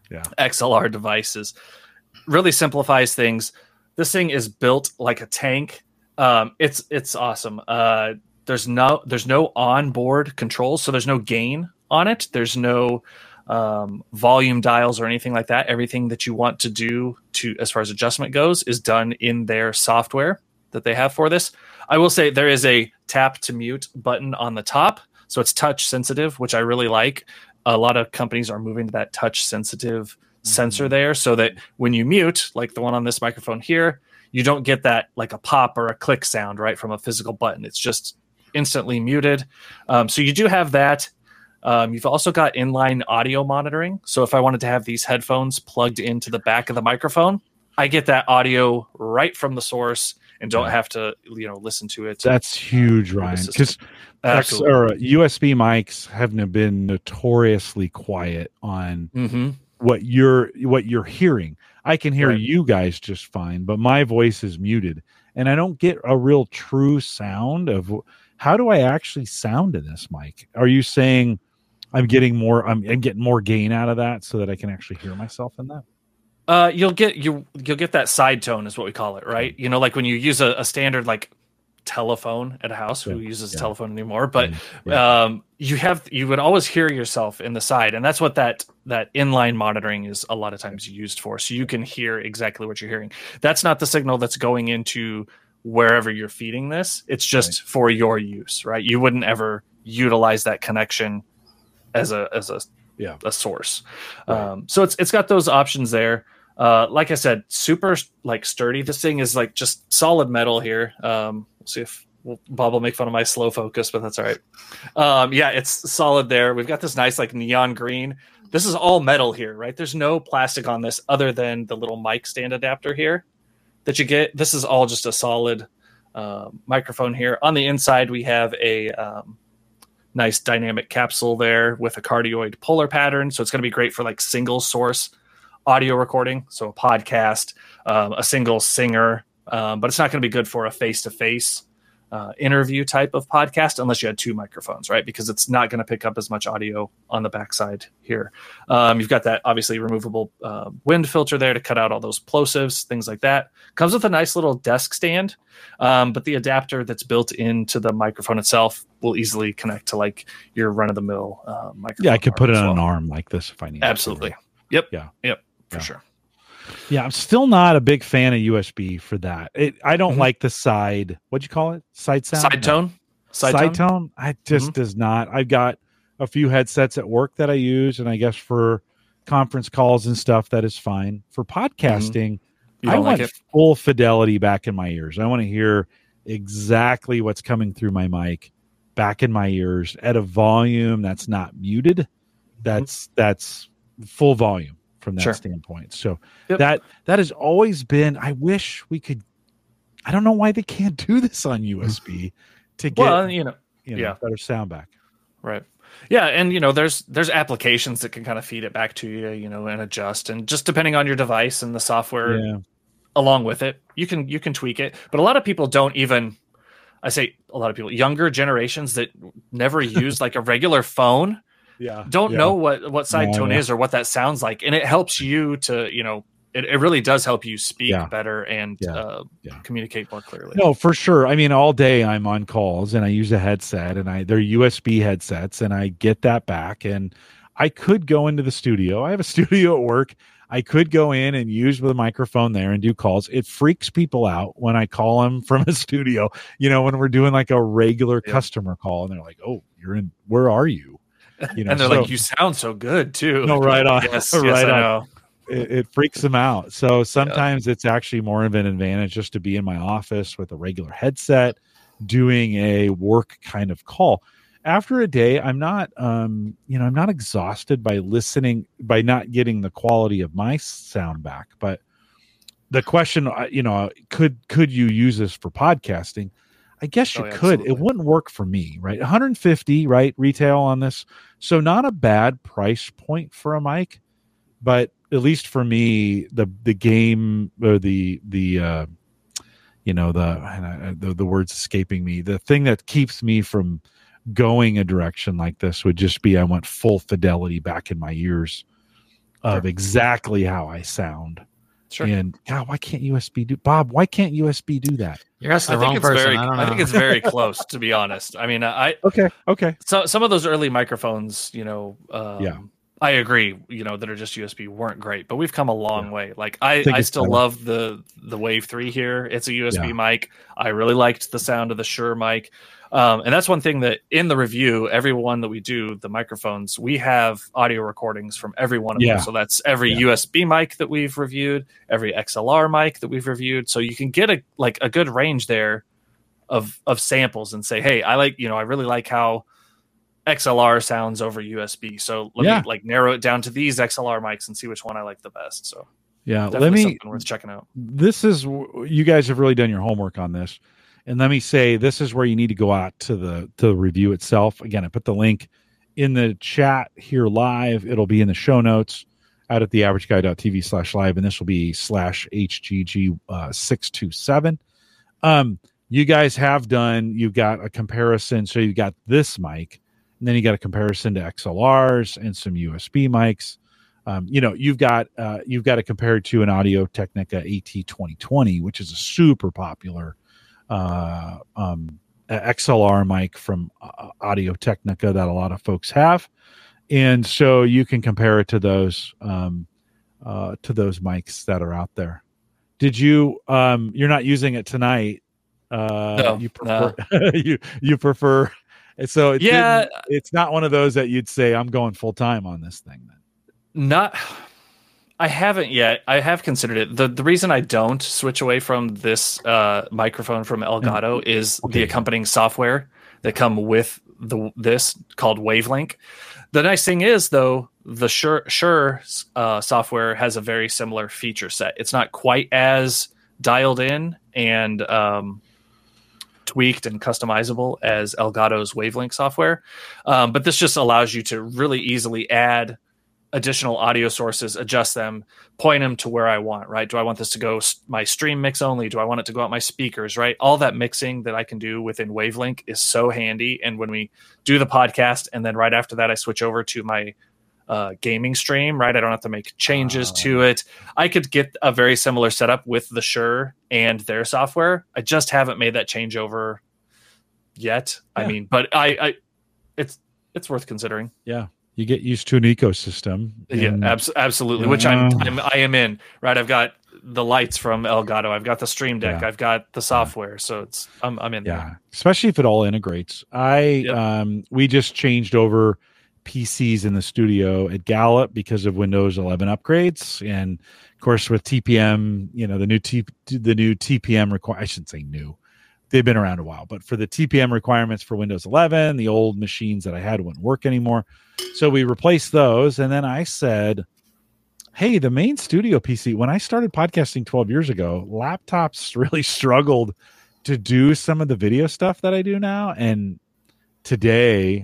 XLR devices. Really simplifies things. This thing is built like a tank. It's awesome. There's no onboard controls, so there's no gain on it. There's no volume dials or anything like that. Everything that you want to do as far as adjustment goes is done in their software that they have for this. I will say there is a tap to mute button on the top, so it's touch sensitive, which I really like. A lot of companies are moving to that touch sensitive sensor there, so that when you mute, like the one on this microphone here, you don't get that like a pop or a click sound right from a physical button. It's just instantly muted. So you do have that. You've also got inline audio monitoring. So if I wanted to have these headphones plugged into the back of the microphone, I get that audio right from the source, and don't have to, listen to it. That's huge, Ryan, because USB mics have been notoriously quiet on what you're hearing. I can hear you guys just fine, but my voice is muted, and I don't get a real true sound of how do I actually sound in this mic. Are you saying I'm getting more gain out of that so that I can actually hear myself in that? You'll get that side tone is what we call it, right? Like when you use a standard like telephone at a house, who uses a telephone anymore, but you would always hear yourself in the side, and that's what that inline monitoring is a lot of times used for, so you can hear exactly what you're hearing. That's not the signal that's going into wherever you're feeding this. It's just for your use, right? You wouldn't ever utilize that connection as a source. So it's got those options there. Like I said, super like sturdy. This thing is like just solid metal here. We'll see if Bob will make fun of my slow focus, but that's all right. It's solid there. We've got this nice like neon green. This is all metal here, right? There's no plastic on this other than the little mic stand adapter here that you get. This is all just a solid microphone here. On the inside, we have a nice dynamic capsule there with a cardioid polar pattern. So it's going to be great for like single source audio recording. So a podcast, a single singer, but it's not going to be good for a face-to-face interview type of podcast unless you had two microphones, right? Because it's not going to pick up as much audio on the backside here. You've got that obviously removable wind filter there to cut out all those plosives, things like that. Comes with a nice little desk stand, but the adapter that's built into the microphone itself will easily connect to like your run-of-the-mill microphone. Yeah, I could put it on an arm like this if I need. Absolutely. Yep. For sure. Yeah, I'm still not a big fan of USB for that. I don't like the side. What'd you call it? Side sound? Side tone. Side tone. I just does not. I've got a few headsets at work that I use, and I guess for conference calls and stuff, that is fine. For podcasting, I want full fidelity back in my ears. I want to hear exactly what's coming through my mic back in my ears at a volume that's not muted. That's full volume from that standpoint. So that has always been, I wish we could, I don't know why they can't do this on USB to get, better sound back. Right. Yeah. And, there's applications that can kind of feed it back to you, and adjust. And just depending on your device and the software along with it, you can tweak it. But a lot of people don't even, I say a lot of people, younger generations that never use like a regular phone, don't know what side tone is or what that sounds like. And it helps you to, it really does help you speak better and communicate more clearly. No, for sure. I mean, all day I'm on calls and I use a headset and they're USB headsets and I get that back, and I could go into the studio. I have a studio at work. I could go in and use the microphone there and do calls. It freaks people out when I call them from a studio, when we're doing like a regular customer call and they're like, "Oh, you're in, where are you?" And they're like, "You sound so good too." No, right on. Yes, right I on. know. It freaks them out. So sometimes it's actually more of an advantage just to be in my office with a regular headset doing a work kind of call. After a day, I'm not, I'm not exhausted by listening, by not getting the quality of my sound back. But the question, could you use this for podcasting? I guess you could. Absolutely. It wouldn't work for me, right? 150, right? Retail on this. So not a bad price point for a mic, but at least for me, the game or the words escaping me, the thing that keeps me from going a direction like this would just be, I want full fidelity back in my ears of exactly how I sound. Sure. And God, why can't USB do, Bob? Why can't USB do that? You're asking the wrong person. I think it's very close, to be honest. I mean, okay. So some of those early microphones, I agree, that are just USB weren't great, but we've come a long way. Like I still love the Wave 3 here. It's a USB mic. I really liked the sound of the Shure mic. And that's one thing that in the review, every one that we do, the microphones, we have audio recordings from every one of them. So that's every USB mic that we've reviewed, every XLR mic that we've reviewed. So you can get a good range there of samples and say, hey, I really like how XLR sounds over USB. So let me narrow it down to these XLR mics and see which one I like the best. So Yeah, definitely something worth checking out. This is, you guys have really done your homework on this, and let me say, this is where you need to go out to the review itself. Again, I put the link in the chat here live. It'll be in the show notes out at theaverageguy.tv/live, and this will be /HGG627. You guys have done, you've got a comparison. So you've got this mic, and then you got a comparison to XLRs and some USB mics. You've got to compare it to an Audio Technica AT2020, which is a super popular XLR mic from Audio Technica that a lot of folks have, and so you can compare it to those mics that are out there. Did you? You're not using it tonight. No, you prefer. No. you prefer. So it's not one of those that you'd say I'm going full time on this thing. Then not. I haven't yet. I have considered it. The reason I don't switch away from this microphone from Elgato is the accompanying software that come with this called Wavelink. The nice thing is, though, the Shure software has a very similar feature set. It's not quite as dialed in and tweaked and customizable as Elgato's Wavelink software, but this just allows you to really easily add additional audio sources, adjust them, point them to where I want, right? Do I want this to go my stream mix only? Do I want it to go out my speakers, right? All that mixing that I can do within Wavelink is so handy. And when we do the podcast, and then right after that, I switch over to my gaming stream, right? I don't have to make changes to it. I could get a very similar setup with the Shure and their software. I just haven't made that changeover yet. Yeah. I mean, but it's worth considering. Yeah. You get used to an ecosystem. Yeah, absolutely. Which I am in, right? I've got the lights from Elgato. I've got the Stream Deck. I've got the software. So I'm in there. Especially if it all integrates. We just changed over PCs in the studio at Gallup because of Windows 11 upgrades. And of course with TPM, the new TPM I shouldn't say new. They've been around a while, but for the TPM requirements for Windows 11, the old machines that I had wouldn't work anymore. So we replaced those. And then I said, hey, the main studio PC, when I started podcasting 12 years ago, laptops really struggled to do some of the video stuff that I do now. And today,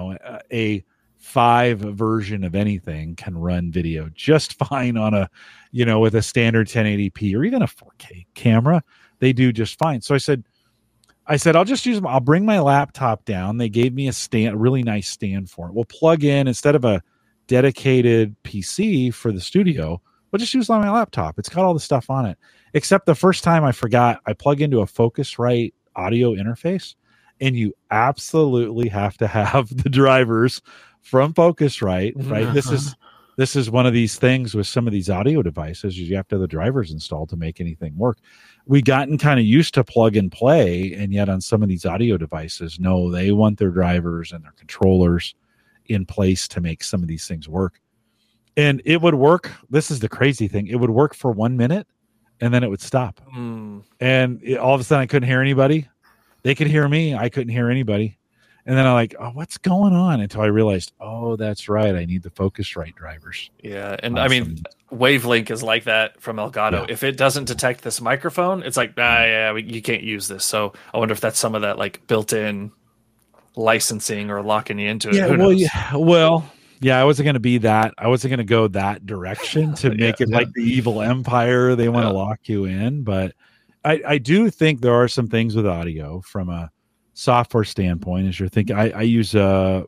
a 5 version of anything can run video just fine on with a standard 1080p or even a 4K camera. They do just fine. So I said, I'll just use them. I'll bring my laptop down. They gave me a really nice stand for it. We'll plug in, instead of a dedicated PC for the studio, we'll just use it on my laptop. It's got all the stuff on it. Except the first time I forgot, I plug into a Focusrite audio interface, and you absolutely have to have the drivers from Focusrite, right? This is one of these things with some of these audio devices. You have to have the drivers installed to make anything work. We gotten kind of used to plug and play, and yet on some of these audio devices, no, they want their drivers and their controllers in place to make some of these things work. And it would work. This is the crazy thing. It would work for 1 minute, and then it would stop. And all of a sudden, I couldn't hear anybody. They could hear me. I couldn't hear anybody. And then I'm like, oh, what's going on? Until I realized, oh, that's right. I need the Focusrite drivers. Yeah. And I mean, Wavelink is like that from Elgato. Yeah. If it doesn't detect this microphone, it's like, you can't use this. So I wonder if that's some of that like built-in licensing or locking you into it. Yeah, I wasn't going to be that. I wasn't going to go that direction to make it like the evil empire. They want to lock you in. But I do think there are some things with audio from a software standpoint, as you're thinking. I use a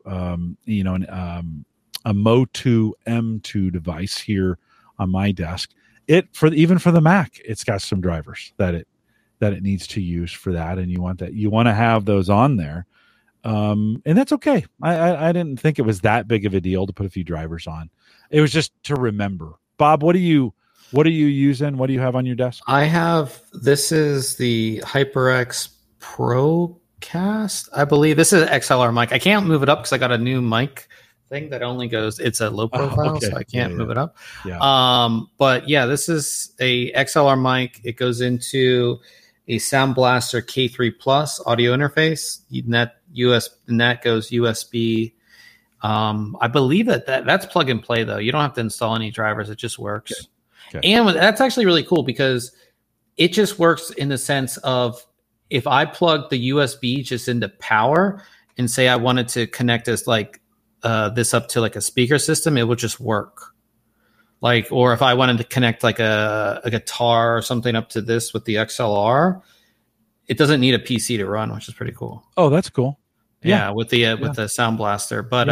Motu M2 device here on my desk. Even for the Mac, it's got some drivers that it needs to use for that, and you want to have those on there, and that's okay. I didn't think it was that big of a deal to put a few drivers on. It was just to remember. Bob, what are you using? What do you have on your desk? This is the HyperX Procast, I believe. This is an XLR mic. I can't move it up because I got a new mic thing that only goes, it's a low profile, so I can't move it up. But yeah, this is a XLR mic. It goes into a Sound Blaster K3 Plus audio interface. Net goes USB. I believe that's plug and play though. You don't have to install any drivers. It just works. Okay. And that's actually really cool because it just works in the sense of if I plug the USB just into power and say I wanted to connect this this up to like a speaker system, it would just work. Like, or if I wanted to connect like a guitar or something up to this with the XLR, it doesn't need a PC to run, which is pretty cool. Oh, that's cool. Yeah, with the Sound Blaster. But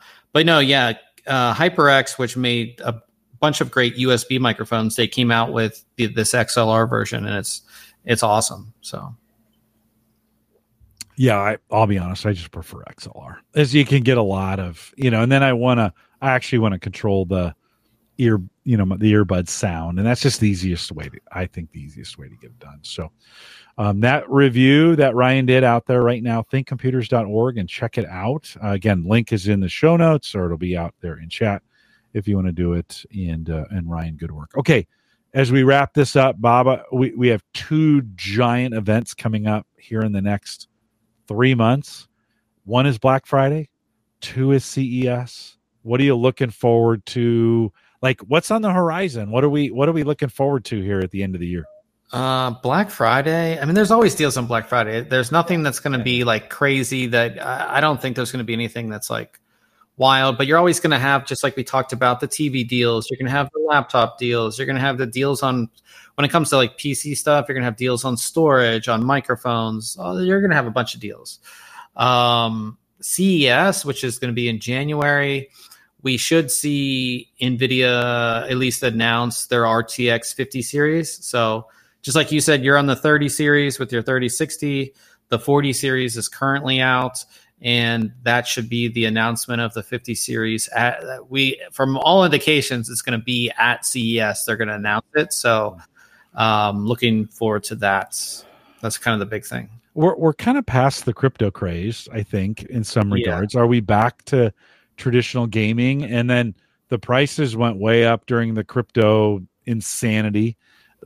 HyperX, which made a bunch of great USB microphones, they came out with this XLR version, and it's awesome. So yeah, I'll be honest, I just prefer XLR, as you can get a lot of, and then I actually want to control the the earbud sound, and that's just the easiest way to get it done. So that review that Ryan did out there right now, thinkcomputers.org, and check it out. Again, link is in the show notes, or it'll be out there in chat if you want to do it. And Ryan, good work. Okay, as we wrap this up, Bob, we have 2 giant events coming up here in the next 3 months. One is Black Friday, 2 is CES. What are you looking forward to? Like, what's on the horizon? What are we looking forward to here at the end of the year? Black Friday. I mean, there's always deals on Black Friday. There's nothing that's going to be like crazy. That I don't think there's going to be anything that's like wild. But you're always going to have, just like we talked about, the TV deals. You're going to have the laptop deals. You're going to have the deals on, when it comes to like PC stuff, you're going to have deals on storage, on microphones. You're going to have a bunch of deals. CES, which is going to be in January. We should see NVIDIA at least announce their RTX 50 series. So just like you said, you're on the 30 series with your 3060. The 40 series is currently out, and that should be the announcement of the 50 series. From all indications, it's going to be at CES. They're going to announce it. So looking forward to that. That's kind of the big thing. We're kind of past the crypto craze, I think, in some regards. Are we back to traditional gaming? And then the prices went way up during the crypto insanity.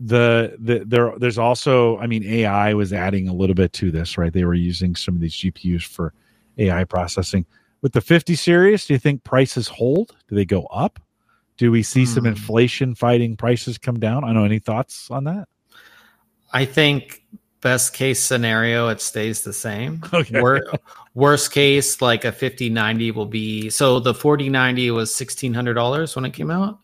There's also, I mean, AI was adding a little bit to this, right? They were using some of these GPUs for AI processing. With the 50 series, do you think prices hold? Do they go up? Do we see some inflation fighting prices come down? I don't know. Any thoughts on that? I think best case scenario, it stays the same. Okay. Worst case, like a 5090 will be, so the 4090 was $1,600 when it came out.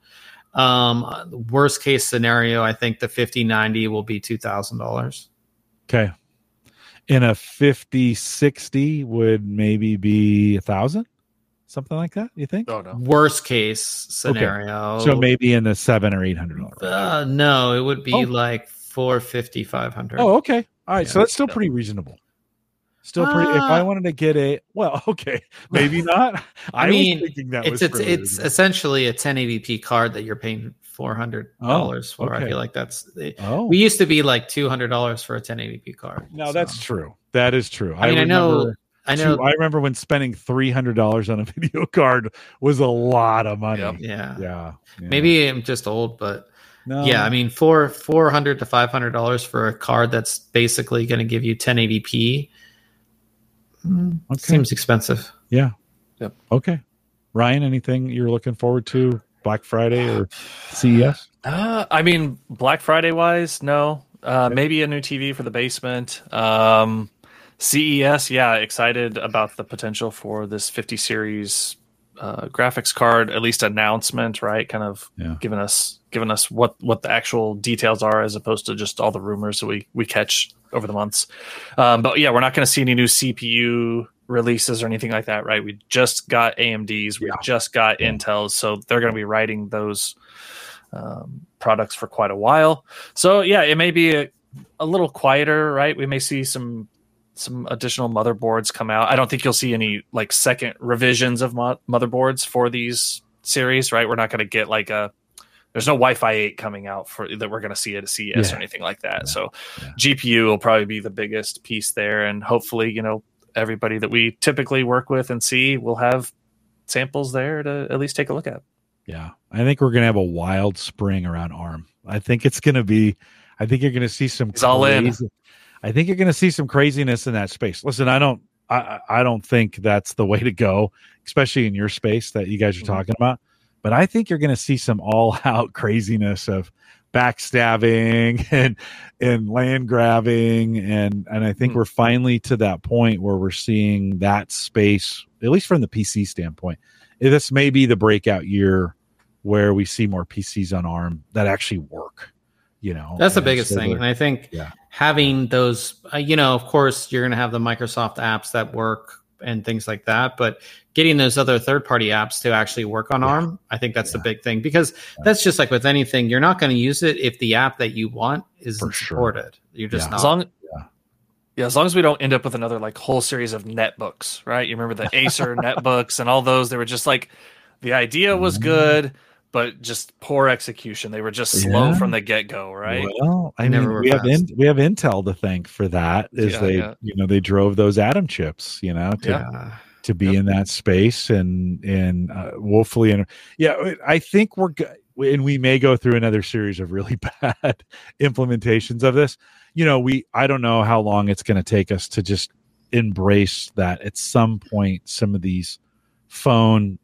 Worst case scenario, I think the 5090 will be $2,000. Okay. And a 5060 would maybe be $1,000, something like that. You think? Oh no. Worst case scenario. Okay. So maybe in the $700 or $800. No, it would be like $450, $500. Oh, okay. All right. Yeah, so that's still pretty reasonable. Still pretty. If I wanted to get maybe not. I mean, was thinking that it's essentially a 1080p card that you're paying $400 for. Okay. I feel like that's. We used to be like $200 for a 1080p card. No, that's true. That is true. I know. I remember when spending $300 on a video card was a lot of money. Yep. Yeah. Maybe I'm just old, but. No. Yeah, I mean, $400 to $500 for a card that's basically going to give you 1080p seems expensive. Yeah. Yep. Okay. Ryan, anything you're looking forward to Black Friday or CES? I mean, Black Friday wise, no. Maybe a new TV for the basement. CES, excited about the potential for this 50 series graphics card, at least announcement, right? Kind of giving us what the actual details are, as opposed to just all the rumors that we catch over the months. But yeah, we're not going to see any new CPU releases or anything like that, right? We just got AMDs, we just got Intels, so they're going to be writing those products for quite a while. So yeah, it may be a little quieter, right? We may see some additional motherboards come out. I don't think you'll see any like second revisions of motherboards for these series, right? We're not going to get like there's no Wi-Fi 8 coming out that we're going to see at a CES or anything like that. So GPU will probably be the biggest piece there. And hopefully, everybody that we typically work with and see will have samples there to at least take a look at. Yeah. I think we're going to have a wild spring around ARM. I think you're going to see some all in. I think you're going to see some craziness in that space. Listen, I don't think that's the way to go, especially in your space that you guys are talking about. but I think you're going to see some all out craziness of backstabbing and land grabbing. And I think we're finally to that point where we're seeing that space, at least from the PC standpoint. This may be the breakout year where we see more PCs on ARM that actually work. That's the biggest thing. And I think having those, of course, you're going to have the Microsoft apps that work and things like that, but getting those other third-party apps to actually work on ARM, I think that's the big thing, because that's just like with anything. You're not going to use it if the app that you want isn't supported. You're just not. As long as we don't end up with another like whole series of netbooks, right? You remember the Acer netbooks and all those? They were just like, the idea was good, but just poor execution. They were just slow from the get-go, right? Well, we have Intel to thank for that. They drove those Atom chips, to be in that space and woefully. I think we're good. And we may go through another series of really bad implementations of this. I don't know how long it's going to take us to just embrace that. At some point, some of these phone,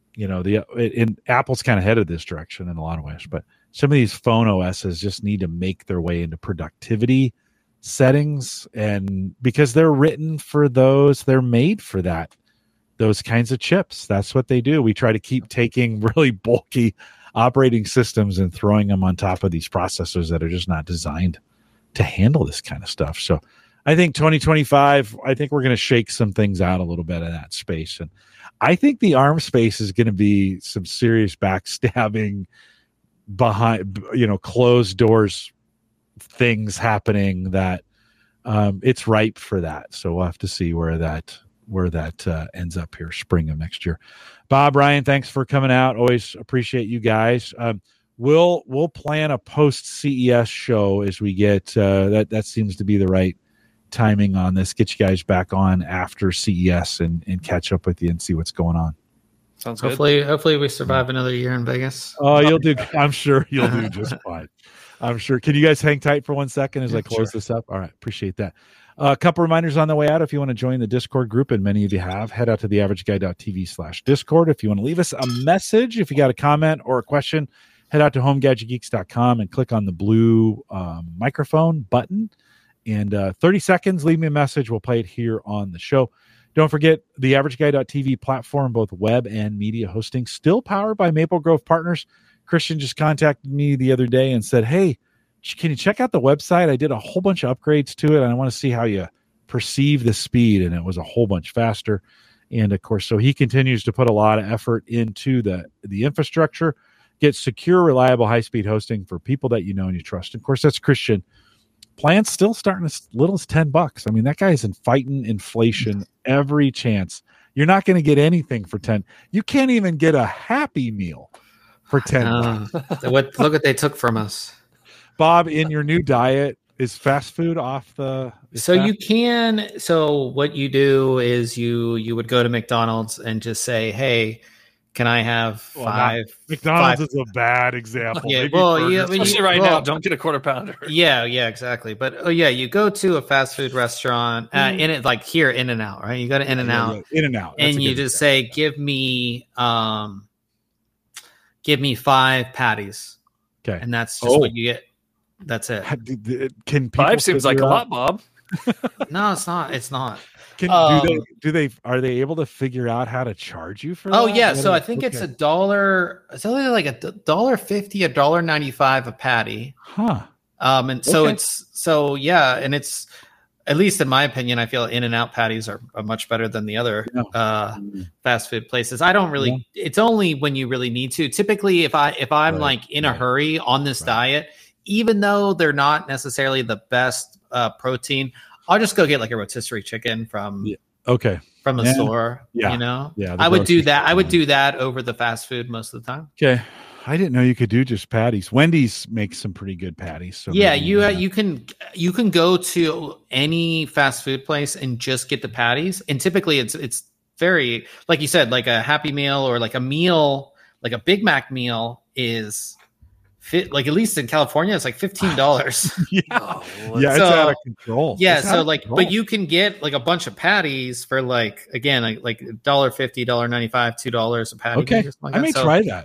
Apple's kind of headed this direction in a lot of ways, but some of these phone OSs just need to make their way into productivity settings, and because they're written for those, they're made for those kinds of chips. That's what they do. We try to keep taking really bulky operating systems and throwing them on top of these processors that are just not designed to handle this kind of stuff. So I think 2025, I think we're going to shake some things out a little bit in that space. And I think the ARM space is going to be some serious backstabbing behind, closed doors things happening that it's ripe for that. So we'll have to see where that ends up here spring of next year. Bob, Ryan, thanks for coming out. Always appreciate you guys. We'll plan a post CES show as we get that seems to be the right timing on this. Get you guys back on after CES and catch up with you and see what's going on. Sounds good. Hopefully we survive another year in Vegas. Oh, you'll do. I'm sure you'll do just fine. I'm sure. Can you guys hang tight for 1 second as I close this up? All right. Appreciate that. A couple reminders on the way out. If you want to join the Discord group, and many of you have, head out to theaverageguy.tv/Discord. If you want to leave us a message, if you got a comment or a question, head out to homegadgetgeeks.com and click on the blue microphone button. And 30 seconds, leave me a message. We'll play it here on the show. Don't forget the AverageGuy.tv platform, both web and media hosting, still powered by Maple Grove Partners. Christian just contacted me the other day and said, hey, can you check out the website? I did a whole bunch of upgrades to it, and I want to see how you perceive the speed. And it was a whole bunch faster. And, of course, so he continues to put a lot of effort into the infrastructure, get secure, reliable, high-speed hosting for people that you know and you trust. And, of course, that's Christian. Plans still starting as little as $10. I mean, that guy's fighting inflation every chance. You're not going to get anything for 10. You can't even get a Happy Meal for 10. Look what they took from us. Bob, in your new diet, is fast food off the? You can. So what you do is you would go to McDonald's and just say, "Hey, can I have five?" McDonald's is a bad example. Yeah, especially right now. Don't get a quarter pounder. Yeah, exactly. But you go to a fast food restaurant in it, like here, In-N-Out, right? You go to In-N-Out, In-N-Out, and you just say, "Give me 5 patties." Okay, and that's just what you get. That's it. Can 5 seems like a lot, Bob? No, it's not. It's not. Are they able to figure out how to charge you for that? Oh yeah, so I think it's $1. It's only like $1.50, $1.95 a patty. Huh. And so and it's, at least in my opinion, I feel In-N-Out patties are much better than the other fast food places. I don't really. Yeah. It's only when you really need to. Typically, if I'm like in a hurry on this diet, even though they're not necessarily the best protein, I'll just go get like a rotisserie chicken from the store. Yeah. Yeah. I would do that. I would do that over the fast food most of the time. Okay. I didn't know you could do just patties. Wendy's makes some pretty good patties. So yeah, you can go to any fast food place and just get the patties. And typically it's very, like you said, like a Happy Meal or like a meal, like a Big Mac meal is like, at least in California, it's like $15. Yeah, it's out of control. Yeah, but you can get like a bunch of patties for like $1.50, $1.95, $2 a patty. Okay, I may try that.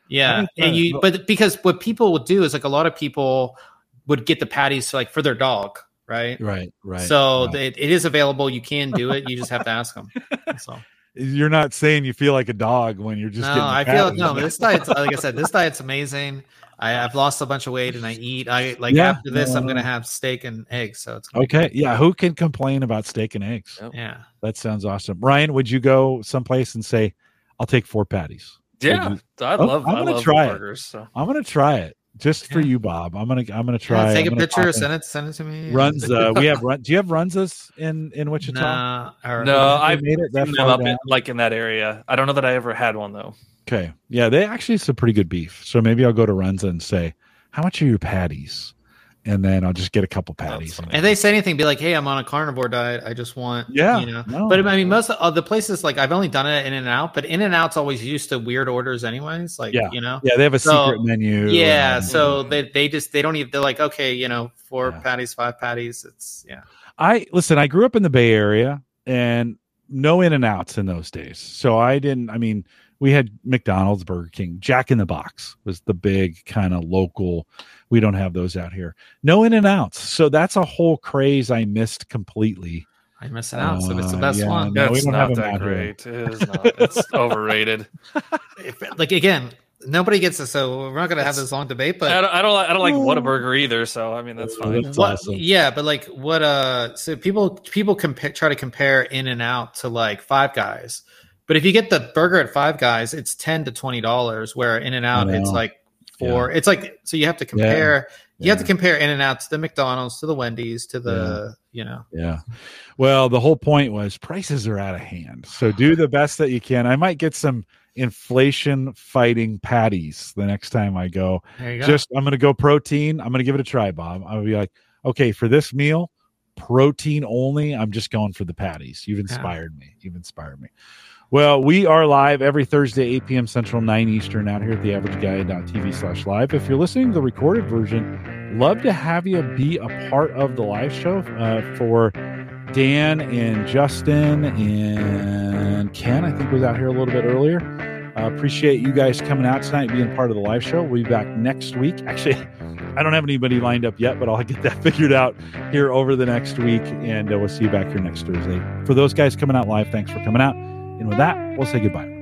Yeah, and but because what people would do is like a lot of people would get the patties like for their dog, right? Right. So it is available. You can do it. You just have to ask them. So you're not saying you feel like a dog when you're just. No, I feel no. This diet's like I said. This diet's amazing. I've lost a bunch of weight and I eat. After this, I'm gonna have steak and eggs. So it's okay. Yeah, who can complain about steak and eggs? Yeah, that sounds awesome. Ryan, would you go someplace and say, "I'll take 4 patties"? Yeah, I love try burgers. So. I'm gonna try it just for you, Bob. I'm gonna try. Take a picture, send it to me. Runza. We have. Do you have Runzas in Wichita? No, I've made it that far up in that area. I don't know that I ever had one though. Okay, yeah, they actually some pretty good beef. So maybe I'll go to Runza and say, "How much are your patties?" And then I'll just get a couple patties. And if they say anything, be like, "Hey, I'm on a carnivore diet. I just want, No. But I mean, most of the places, like I've only done it at In-N-Out, but In-N-Out's always used to weird orders, anyways. Like, they have a secret menu. Yeah, so they don't even. They're like, okay, 4 patties, 5 patties. It's I grew up in the Bay Area and no In-N-Outs in those days, so I didn't. I mean, we had McDonald's, Burger King, Jack in the Box was the big kind of local. We don't have those out here. No In-N-Outs. So that's a whole craze I missed completely. I missed it out. So it's the best one. No, it's not that great. It is not. It's overrated. Again, nobody gets it, so we're not going to have this long debate. But I don't like Whataburger either. So I mean, that's fine. That's awesome. Yeah, but like what? So people try to compare In-N-Out to like Five Guys. But if you get the burger at Five Guys, it's $10 to $20. Where In-N-Out, it's like $4. It's like so you have to compare. You have to compare In-N-Out to the McDonald's, to the Wendy's, to the Yeah. Well, the whole point was prices are out of hand, so do the best that you can. I might get some inflation fighting patties the next time I go. There you go. I'm going to go protein. I'm going to give it a try, Bob. I'm going to be like, okay, for this meal, protein only. I'm just going for the patties. You've inspired me. Well, we are live every Thursday, 8 p.m. Central, 9 Eastern, out here at theaverageguy.tv/live. If you're listening to the recorded version, love to have you be a part of the live show. For Dan and Justin and Ken, I think was out here a little bit earlier. Appreciate you guys coming out tonight, being part of the live show. We'll be back next week. Actually, I don't have anybody lined up yet, but I'll get that figured out here over the next week, and we'll see you back here next Thursday. For those guys coming out live, thanks for coming out. And with that, we'll say goodbye.